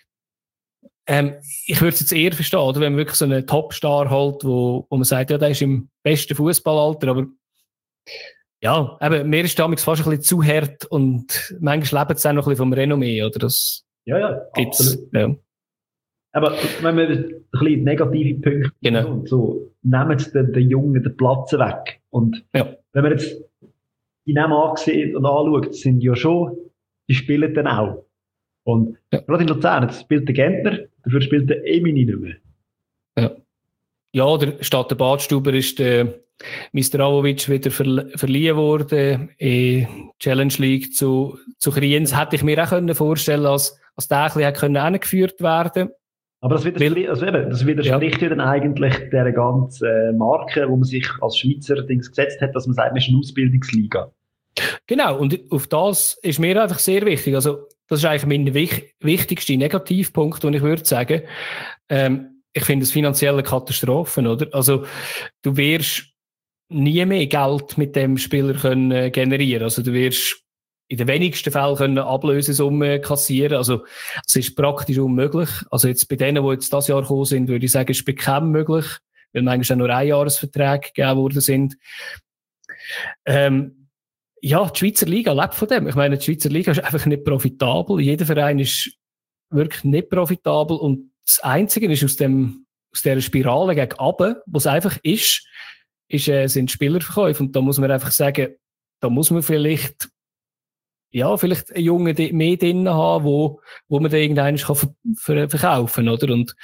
Ich würde es jetzt eher verstehen, oder? Wenn man wirklich so einen Topstar holt, wo man sagt, ja, der ist im besten Fußballalter, aber ja, eben, mir ist damals fast ein bisschen zu hart und manchmal lebt es auch noch ein bisschen vom Renommee, oder? Das gibt's, absolut. Ja. Aber wenn wir ein bisschen negative Punkte und so, nehmen sie den Jungen den Platz weg. Und wenn man jetzt die Namen ansieht und anschaut, sind ja schon, die spielen dann auch. Und gerade in Luzern, jetzt spielt der Gentner, dafür spielt der Emini nicht mehr. Ja, der statt der Badstuber ist der Mistravovic wieder verliehen worden in Challenge League zu Kriens. Hätte ich mir auch vorstellen können, als der ein bisschen angeführt werden. Aber das widerspricht ja dann eigentlich der ganzen Marke, wo man sich als Schweizer gesetzt hat, dass man sagt, man ist eine Ausbildungsliga. Genau, und auf das ist mir einfach sehr wichtig. Also, das ist eigentlich mein wichtigster Negativpunkt, den ich würde sagen. Ich finde es finanzielle Katastrophen, oder? Also, du wirst nie mehr Geld mit dem Spieler können generieren. Also, du wirst in den wenigsten Fällen können Ablösesummen kassieren. Also, es ist praktisch unmöglich. Also, jetzt bei denen, die jetzt dieses Jahr gekommen sind, würde ich sagen, es ist bequem möglich, weil manchmal auch nur Einjahresverträge gegeben worden sind. Ja, die Schweizer Liga lebt von dem. Ich meine, die Schweizer Liga ist einfach nicht profitabel. Jeder Verein ist wirklich nicht profitabel und das Einzige ist aus dieser Spirale gegen runter, was einfach sind Spielerverkäufe. Und da muss man einfach sagen, da muss man vielleicht einen Jungen mehr drin haben, wo man den irgendwann verkaufen kann, oder? Und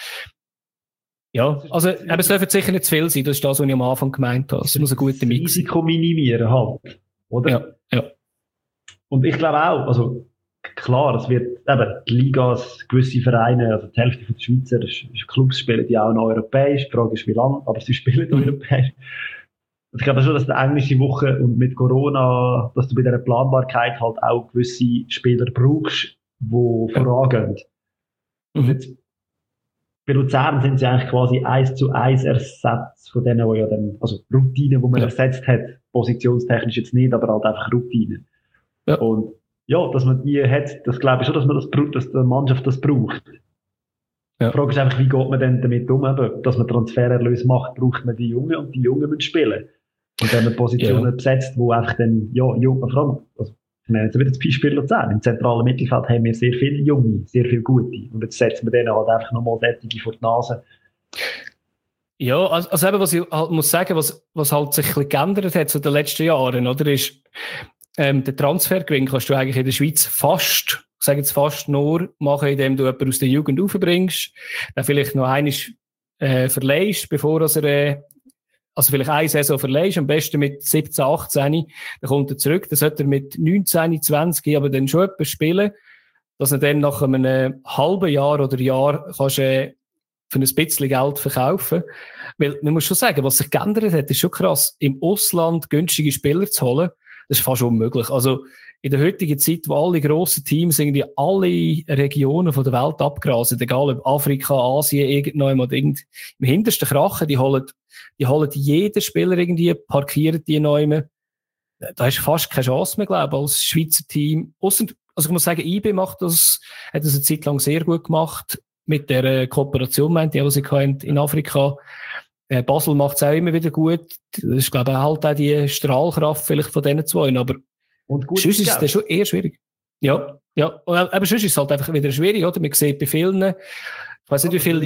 ja, also, es dürfen sicher nicht zu viel sein. Das ist das, was ich am Anfang gemeint habe. Es muss ein guter Mix sein. Risiko minimieren halt, oder? Ja. Und ich glaube auch, also, klar, es wird eben die Ligas, gewisse Vereine, also die Hälfte der Schweizer Clubs spielen die auch noch europäisch. Die Frage ist, wie lange, aber sie spielen europäisch. Und ich glaube schon, dass die englische Woche und mit Corona, dass du bei dieser Planbarkeit halt auch gewisse Spieler brauchst, die vorangehen. Und jetzt, bei Luzern sind sie eigentlich quasi 1:1 Ersatz von denen, die ja dann, also Routinen, die man ersetzt hat, positionstechnisch jetzt nicht, aber halt einfach Routinen. Ja. Und ja, dass man die hat, das glaube ich schon, dass die Mannschaft das braucht. Ja. Die Frage ist einfach, wie geht man denn damit um? Dass man Transfererlöse macht, braucht man die Jungen und die Jungen müssen spielen. Und wenn man Positionen besetzt, wo einfach dann, Jungen, vor allem, also, ich nenne jetzt wieder das Beispiel Luzern. Im zentralen Mittelfeld haben wir sehr viele Junge, sehr viele Gute. Und jetzt setzen wir denen halt einfach nochmal solche vor die Nase. Ja, also eben, was ich halt muss sagen, was halt sich ein bisschen geändert hat zu den letzten Jahren, oder, ist, den Transfergewinn kannst du eigentlich in der Schweiz fast nur machen, indem du jemanden aus der Jugend aufbringst, dann vielleicht noch einmal verleihst, bevor er also vielleicht eine Saison verleihst, am besten mit 17, 18, dann kommt er zurück, dann sollte er mit 19, 20 aber dann schon jemanden spielen, dass er dann nach einem halben Jahr oder Jahr kannst für ein bisschen Geld verkaufen. Weil man muss schon sagen, was sich geändert hat, ist schon krass. Im Ausland günstige Spieler zu holen, das ist fast unmöglich. Also in der heutigen Zeit, wo alle grossen Teams irgendwie alle Regionen von der Welt abgrasen, egal ob Afrika, Asien, irgendjemand im hintersten Krachen, die holen jeden Spieler irgendwie, parkieren die neu. Da hast du fast keine Chance mehr, glaube ich, als Schweizer Team. Also ich muss sagen, IB hat das eine Zeit lang sehr gut gemacht, mit der Kooperation, die sie in Afrika. Basel macht es auch immer wieder gut. Das ist, glaube ich, halt auch die Strahlkraft vielleicht von diesen zwei. Aber sonst ist es dann schon eher schwierig. Ja. Aber sonst ist es halt einfach wieder schwierig, oder? Man sieht bei vielen, ich weiß nicht, wie viele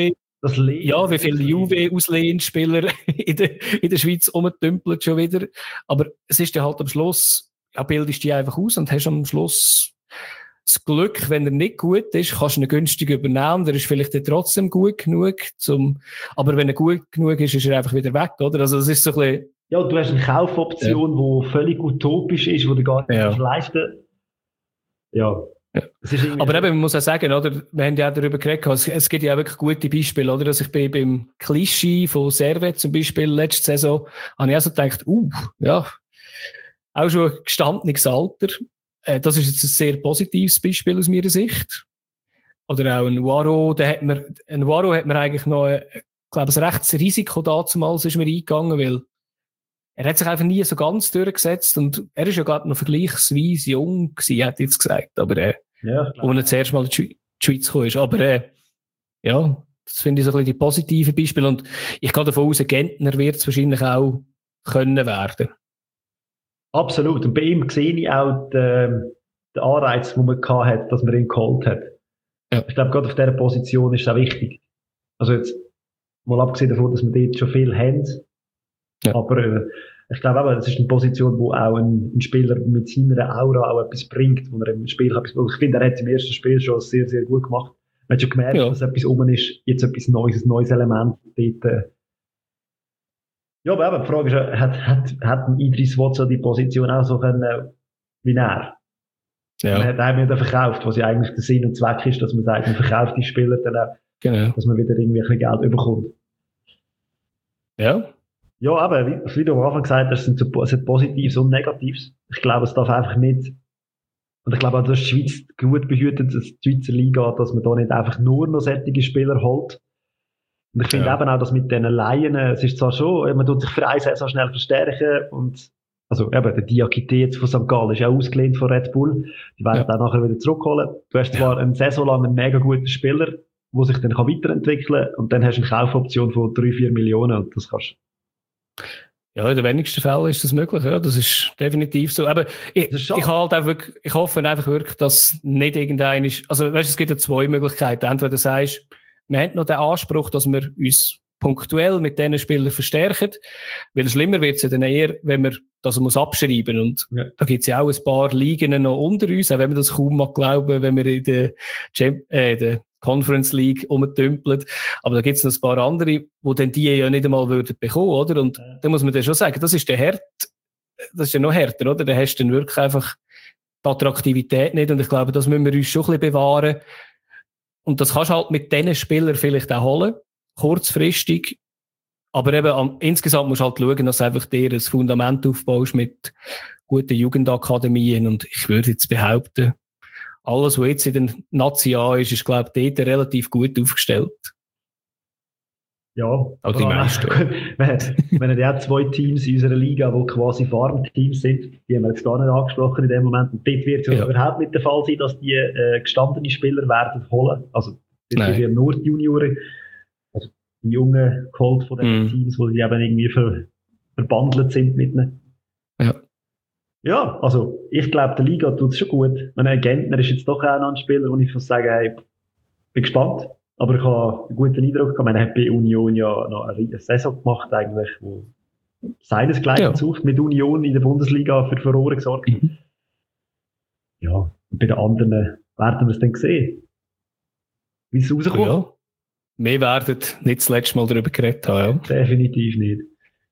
Juve-Auslehenspieler in der Schweiz rumtümpeln schon wieder. Aber es ist dann halt am Schluss, bildest du die einfach aus und hast am Schluss das Glück, wenn er nicht gut ist, kannst du ihn günstig übernehmen. Der ist vielleicht dann trotzdem gut genug aber wenn er gut genug ist er einfach wieder weg, oder? Also, das ist so ein bisschen. Ja, du hast eine Kaufoption, die völlig utopisch ist, die du gar nicht leisten. Ja. Aber eben, man muss auch sagen, oder? Wir haben ja auch darüber geredet, es gibt ja auch wirklich gute Beispiele, oder? Dass ich beim Klischee von Servet zum Beispiel letzte Saison, habe ich auch so gedacht, auch schon ein gestandenes Alter. Das ist jetzt ein sehr positives Beispiel aus meiner Sicht. Oder auch ein Waro, hat mir eigentlich noch, glaube ich, ein rechtes Risiko damals ist mir eingegangen, weil er hat sich einfach nie so ganz durchgesetzt und er ist ja gerade noch vergleichsweise jung gewesen, hätte ich jetzt gesagt, aber wo er zuerst mal in die Schweiz gekommen ist. Aber das finde ich so ein bisschen die positiven Beispiele und ich gehe davon aus, ein Gentner wird es wahrscheinlich auch können werden. Absolut. Und bei ihm sehe ich auch den Anreiz, den man hatte, dass man ihn geholt hat. Ja. Ich glaube, gerade auf dieser Position ist es auch wichtig. Also jetzt, mal abgesehen davon, dass wir dort schon viel haben. Ja. Aber ich glaube aber, das ist eine Position, wo auch ein Spieler mit seiner Aura auch etwas bringt, wo er im Spiel etwas, ich finde, er hat es im ersten Spiel schon sehr, sehr gut gemacht. Man hat schon gemerkt, dass etwas oben ist, jetzt etwas Neues, ein neues Element dort. Ja, aber eben, die Frage ist, hat ein Idris Wotso die Position auch so können, wie er? Ja. Man hat einem nicht verkauft, was ja eigentlich der Sinn und Zweck ist, dass man sagt, man verkauft die Spieler dann auch, dass man wieder irgendwie ein bisschen Geld bekommt. Ja. Ja, aber wie du am Anfang gesagt hast, es hat Positives und Negatives. Ich glaube, es darf einfach nicht, und ich glaube auch, dass die Schweiz gut behütet, dass die Schweizer Liga, dass man da nicht einfach nur noch solche Spieler holt. Und ich finde eben auch, dass mit diesen Laien, es ist zwar schon, man tut sich für eine Saison schnell verstärken und, also eben, der Diakite jetzt von St. Gallen ist ja ausgelehnt von Red Bull. Die werden auch nachher wieder zurückholen. Du hast zwar eine Saison lang einen mega guten Spieler, der sich dann weiterentwickeln kann, und dann hast du eine Kaufoption von 3-4 Millionen und das kannst. Ja, in den wenigsten Fällen ist das möglich, ja, das ist definitiv so. Aber ich halt einfach wirklich, ich hoffe einfach wirklich, dass nicht irgendein ist, also weißt, es gibt ja zwei Möglichkeiten. Entweder du sagst, wir haben noch den Anspruch, dass wir uns punktuell mit diesen Spielern verstärken, weil schlimmer wird es ja dann eher, wenn man das muss abschreiben. Und da gibt es ja auch ein paar Ligen noch unter uns, auch wenn man das kaum mag glauben, wenn wir in der Conference League rumtümpeln. Aber da gibt es noch ein paar andere, wo dann die ja nicht einmal würden bekommen, oder? Und da muss man dann schon sagen, das ist der das ist ja noch härter, oder? Da hast du dann wirklich einfach die Attraktivität nicht. Und ich glaube, das müssen wir uns schon ein bisschen bewahren. Und das kannst du halt mit diesen Spielern vielleicht auch holen, kurzfristig. Aber eben insgesamt musst du halt schauen, dass du einfach dir ein Fundament aufbaust mit guten Jugendakademien. Und ich würde jetzt behaupten, alles, was jetzt in den Nazi ist, glaube ich, dort relativ gut aufgestellt. Ja, aber die meisten. Wir haben ja zwei Teams in unserer Liga, die quasi Farmteams sind. Die haben wir jetzt gar nicht angesprochen in dem Moment. Und dort wird es überhaupt nicht der Fall sein, dass die gestandene Spieler werden holen. Also, das sind nur die Junioren, also die Jungen geholt von den Teams, wo sie eben irgendwie verbandelt sind mit ihnen. Ja, also ich glaube, der Liga tut es schon gut. Gentner ist jetzt doch auch noch ein Spieler, wo ich muss sagen, hey, bin gespannt. Aber ich habe einen guten Eindruck gehabt. Er hat bei Union ja noch eine Saison gemacht, eigentlich, wo seinesgleichen sucht, mit Union in der Bundesliga für Furore gesorgt. Ja, und bei den anderen werden wir es dann sehen, wie es rauskommt. Ja. Wir werden nicht das letzte Mal darüber geredet haben. Ja. Definitiv nicht.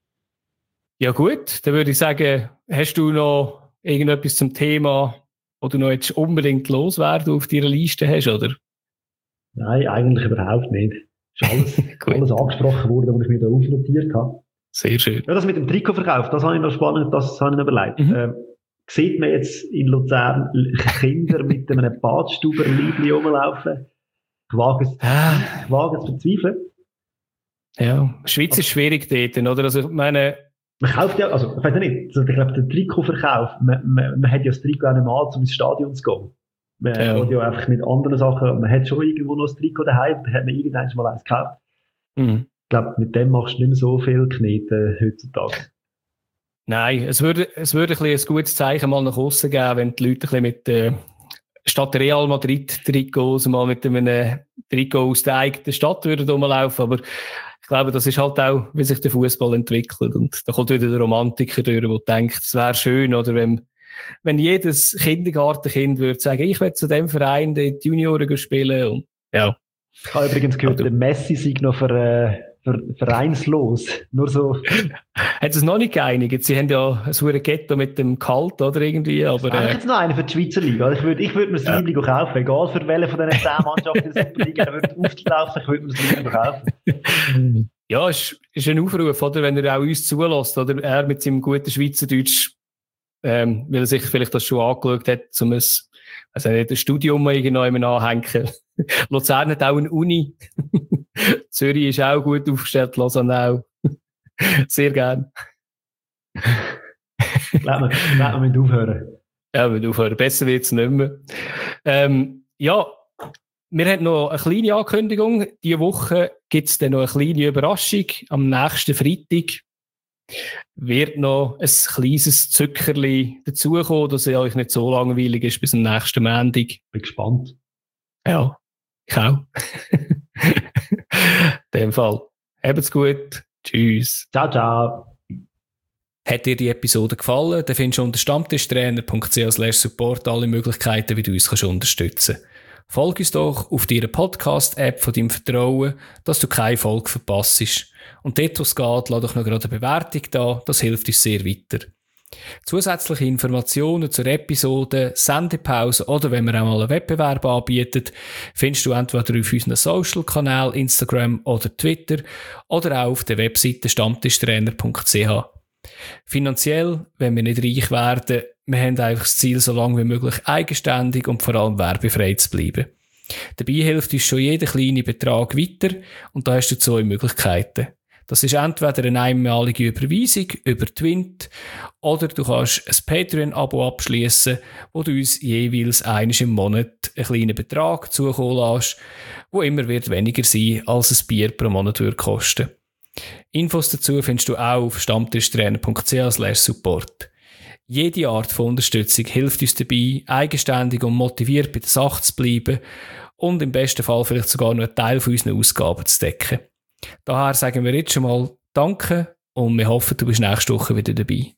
Ja gut, dann würde ich sagen, hast du noch irgendetwas zum Thema, wo du noch jetzt unbedingt loswerden auf deiner Liste hast, oder? Nein, eigentlich überhaupt nicht. Ist alles angesprochen worden, was ich mir da aufnotiert habe. Sehr schön. Ja, das mit dem Trikotverkauf, das habe ich noch spannend, das habe ich noch überlegt. Sieht man jetzt in Luzern Kinder mit einem Badstuber-Liebli rumlaufen? Ich wage es zu bezweifeln. Ja, Schweiz ist schwierig dort, oder? Also, ich meine, man kauft ja, also, ich weiß nicht, also, ich glaube, der Trikotverkauf, man hat ja das Trikot auch nicht mal, um ins Stadion zu gehen. Man geht ja einfach mit anderen Sachen, man hat schon irgendwo noch ein Trikot daheim, da hat man irgendwann mal eins gekauft. Ich glaube, mit dem machst du nicht mehr so viel Knete heutzutage. Nein, es würde ein gutes Zeichen mal nach außen geben, wenn die Leute ein bisschen mit, statt Real Madrid Trikots mal mit einem Trikot aus der eigenen Stadt würden rumlaufen, aber ich glaube, das ist halt auch, wie sich der Fußball entwickelt. Und da kommt wieder der Romantiker durch, der denkt, es wäre schön, oder wenn jedes Kindergartenkind würde sagen, ich will zu dem Verein die Junioren spielen. Und, ja. Ich habe übrigens gehört, der Messi sei noch vereinslos. Nur so. Hat es noch nicht geeinigt? Sie haben ja ein verdammtes Ghetto mit dem Kalt, oder irgendwie. Aber eigentlich jetzt noch einer für die Schweizer Liga. Ich würde mir das Liebling kaufen, egal für welche von diesen 10 Mannschaften in der Superliga würde auflaufen, ich würde mir das Liebling kaufen. Ja, es ist ein Aufruf, oder? Wenn er auch uns zulässt, oder? Er mit seinem guten Schweizerdeutsch, weil er sich vielleicht das schon angeschaut hat, um ein Studium irgendwo anhängen. Luzern hat auch eine Uni. Zürich ist auch gut aufgestellt, Lausanne auch. Sehr gern. Lass wir mit aufhören. Ja, mit aufhören. Besser wird es nicht mehr. Ja, wir haben noch eine kleine Ankündigung. Diese Woche gibt es dann noch eine kleine Überraschung. Am nächsten Freitag wird noch ein kleines Zuckerli dazukommen, dass es euch nicht so langweilig ist bis zum nächsten Montag. Bin gespannt. Ja. Ich auch. In dem Fall. Habt's gut. Tschüss. Ciao, ciao. Hat dir die Episode gefallen, dann findest du unter stammtischtrainer.ch/support alle Möglichkeiten, wie du uns unterstützen kannst. Folge uns doch auf deiner Podcast-App von deinem Vertrauen, dass du keine Folge verpasst. Und dort, wo es geht, lass doch noch gerade eine Bewertung da, das hilft uns sehr weiter. Zusätzliche Informationen zur Episode, Sendepause oder wenn wir auch mal einen Wettbewerb anbieten, findest du entweder auf unseren Social-Kanälen, Instagram oder Twitter oder auch auf der Webseite stammtischtrainer.ch. Finanziell, wenn wir nicht reich werden, wir haben einfach das Ziel, so lange wie möglich eigenständig und vor allem werbefrei zu bleiben. Dabei hilft uns schon jeder kleine Betrag weiter und da hast du 2 Möglichkeiten. Das ist entweder eine einmalige Überweisung über Twint oder du kannst ein Patreon-Abo abschließen, wo du uns jeweils einmal im Monat einen kleinen Betrag zukommen lässt, wo immer wird weniger sein, als ein Bier pro Monat würde kosten. Infos dazu findest du auch auf stammtischtrainer.ch/support. Jede Art von Unterstützung hilft uns dabei, eigenständig und motiviert bei der Sache zu bleiben und im besten Fall vielleicht sogar noch einen Teil von unseren Ausgaben zu decken. Daher sagen wir jetzt schon mal Danke und wir hoffen, du bist nächste Woche wieder dabei.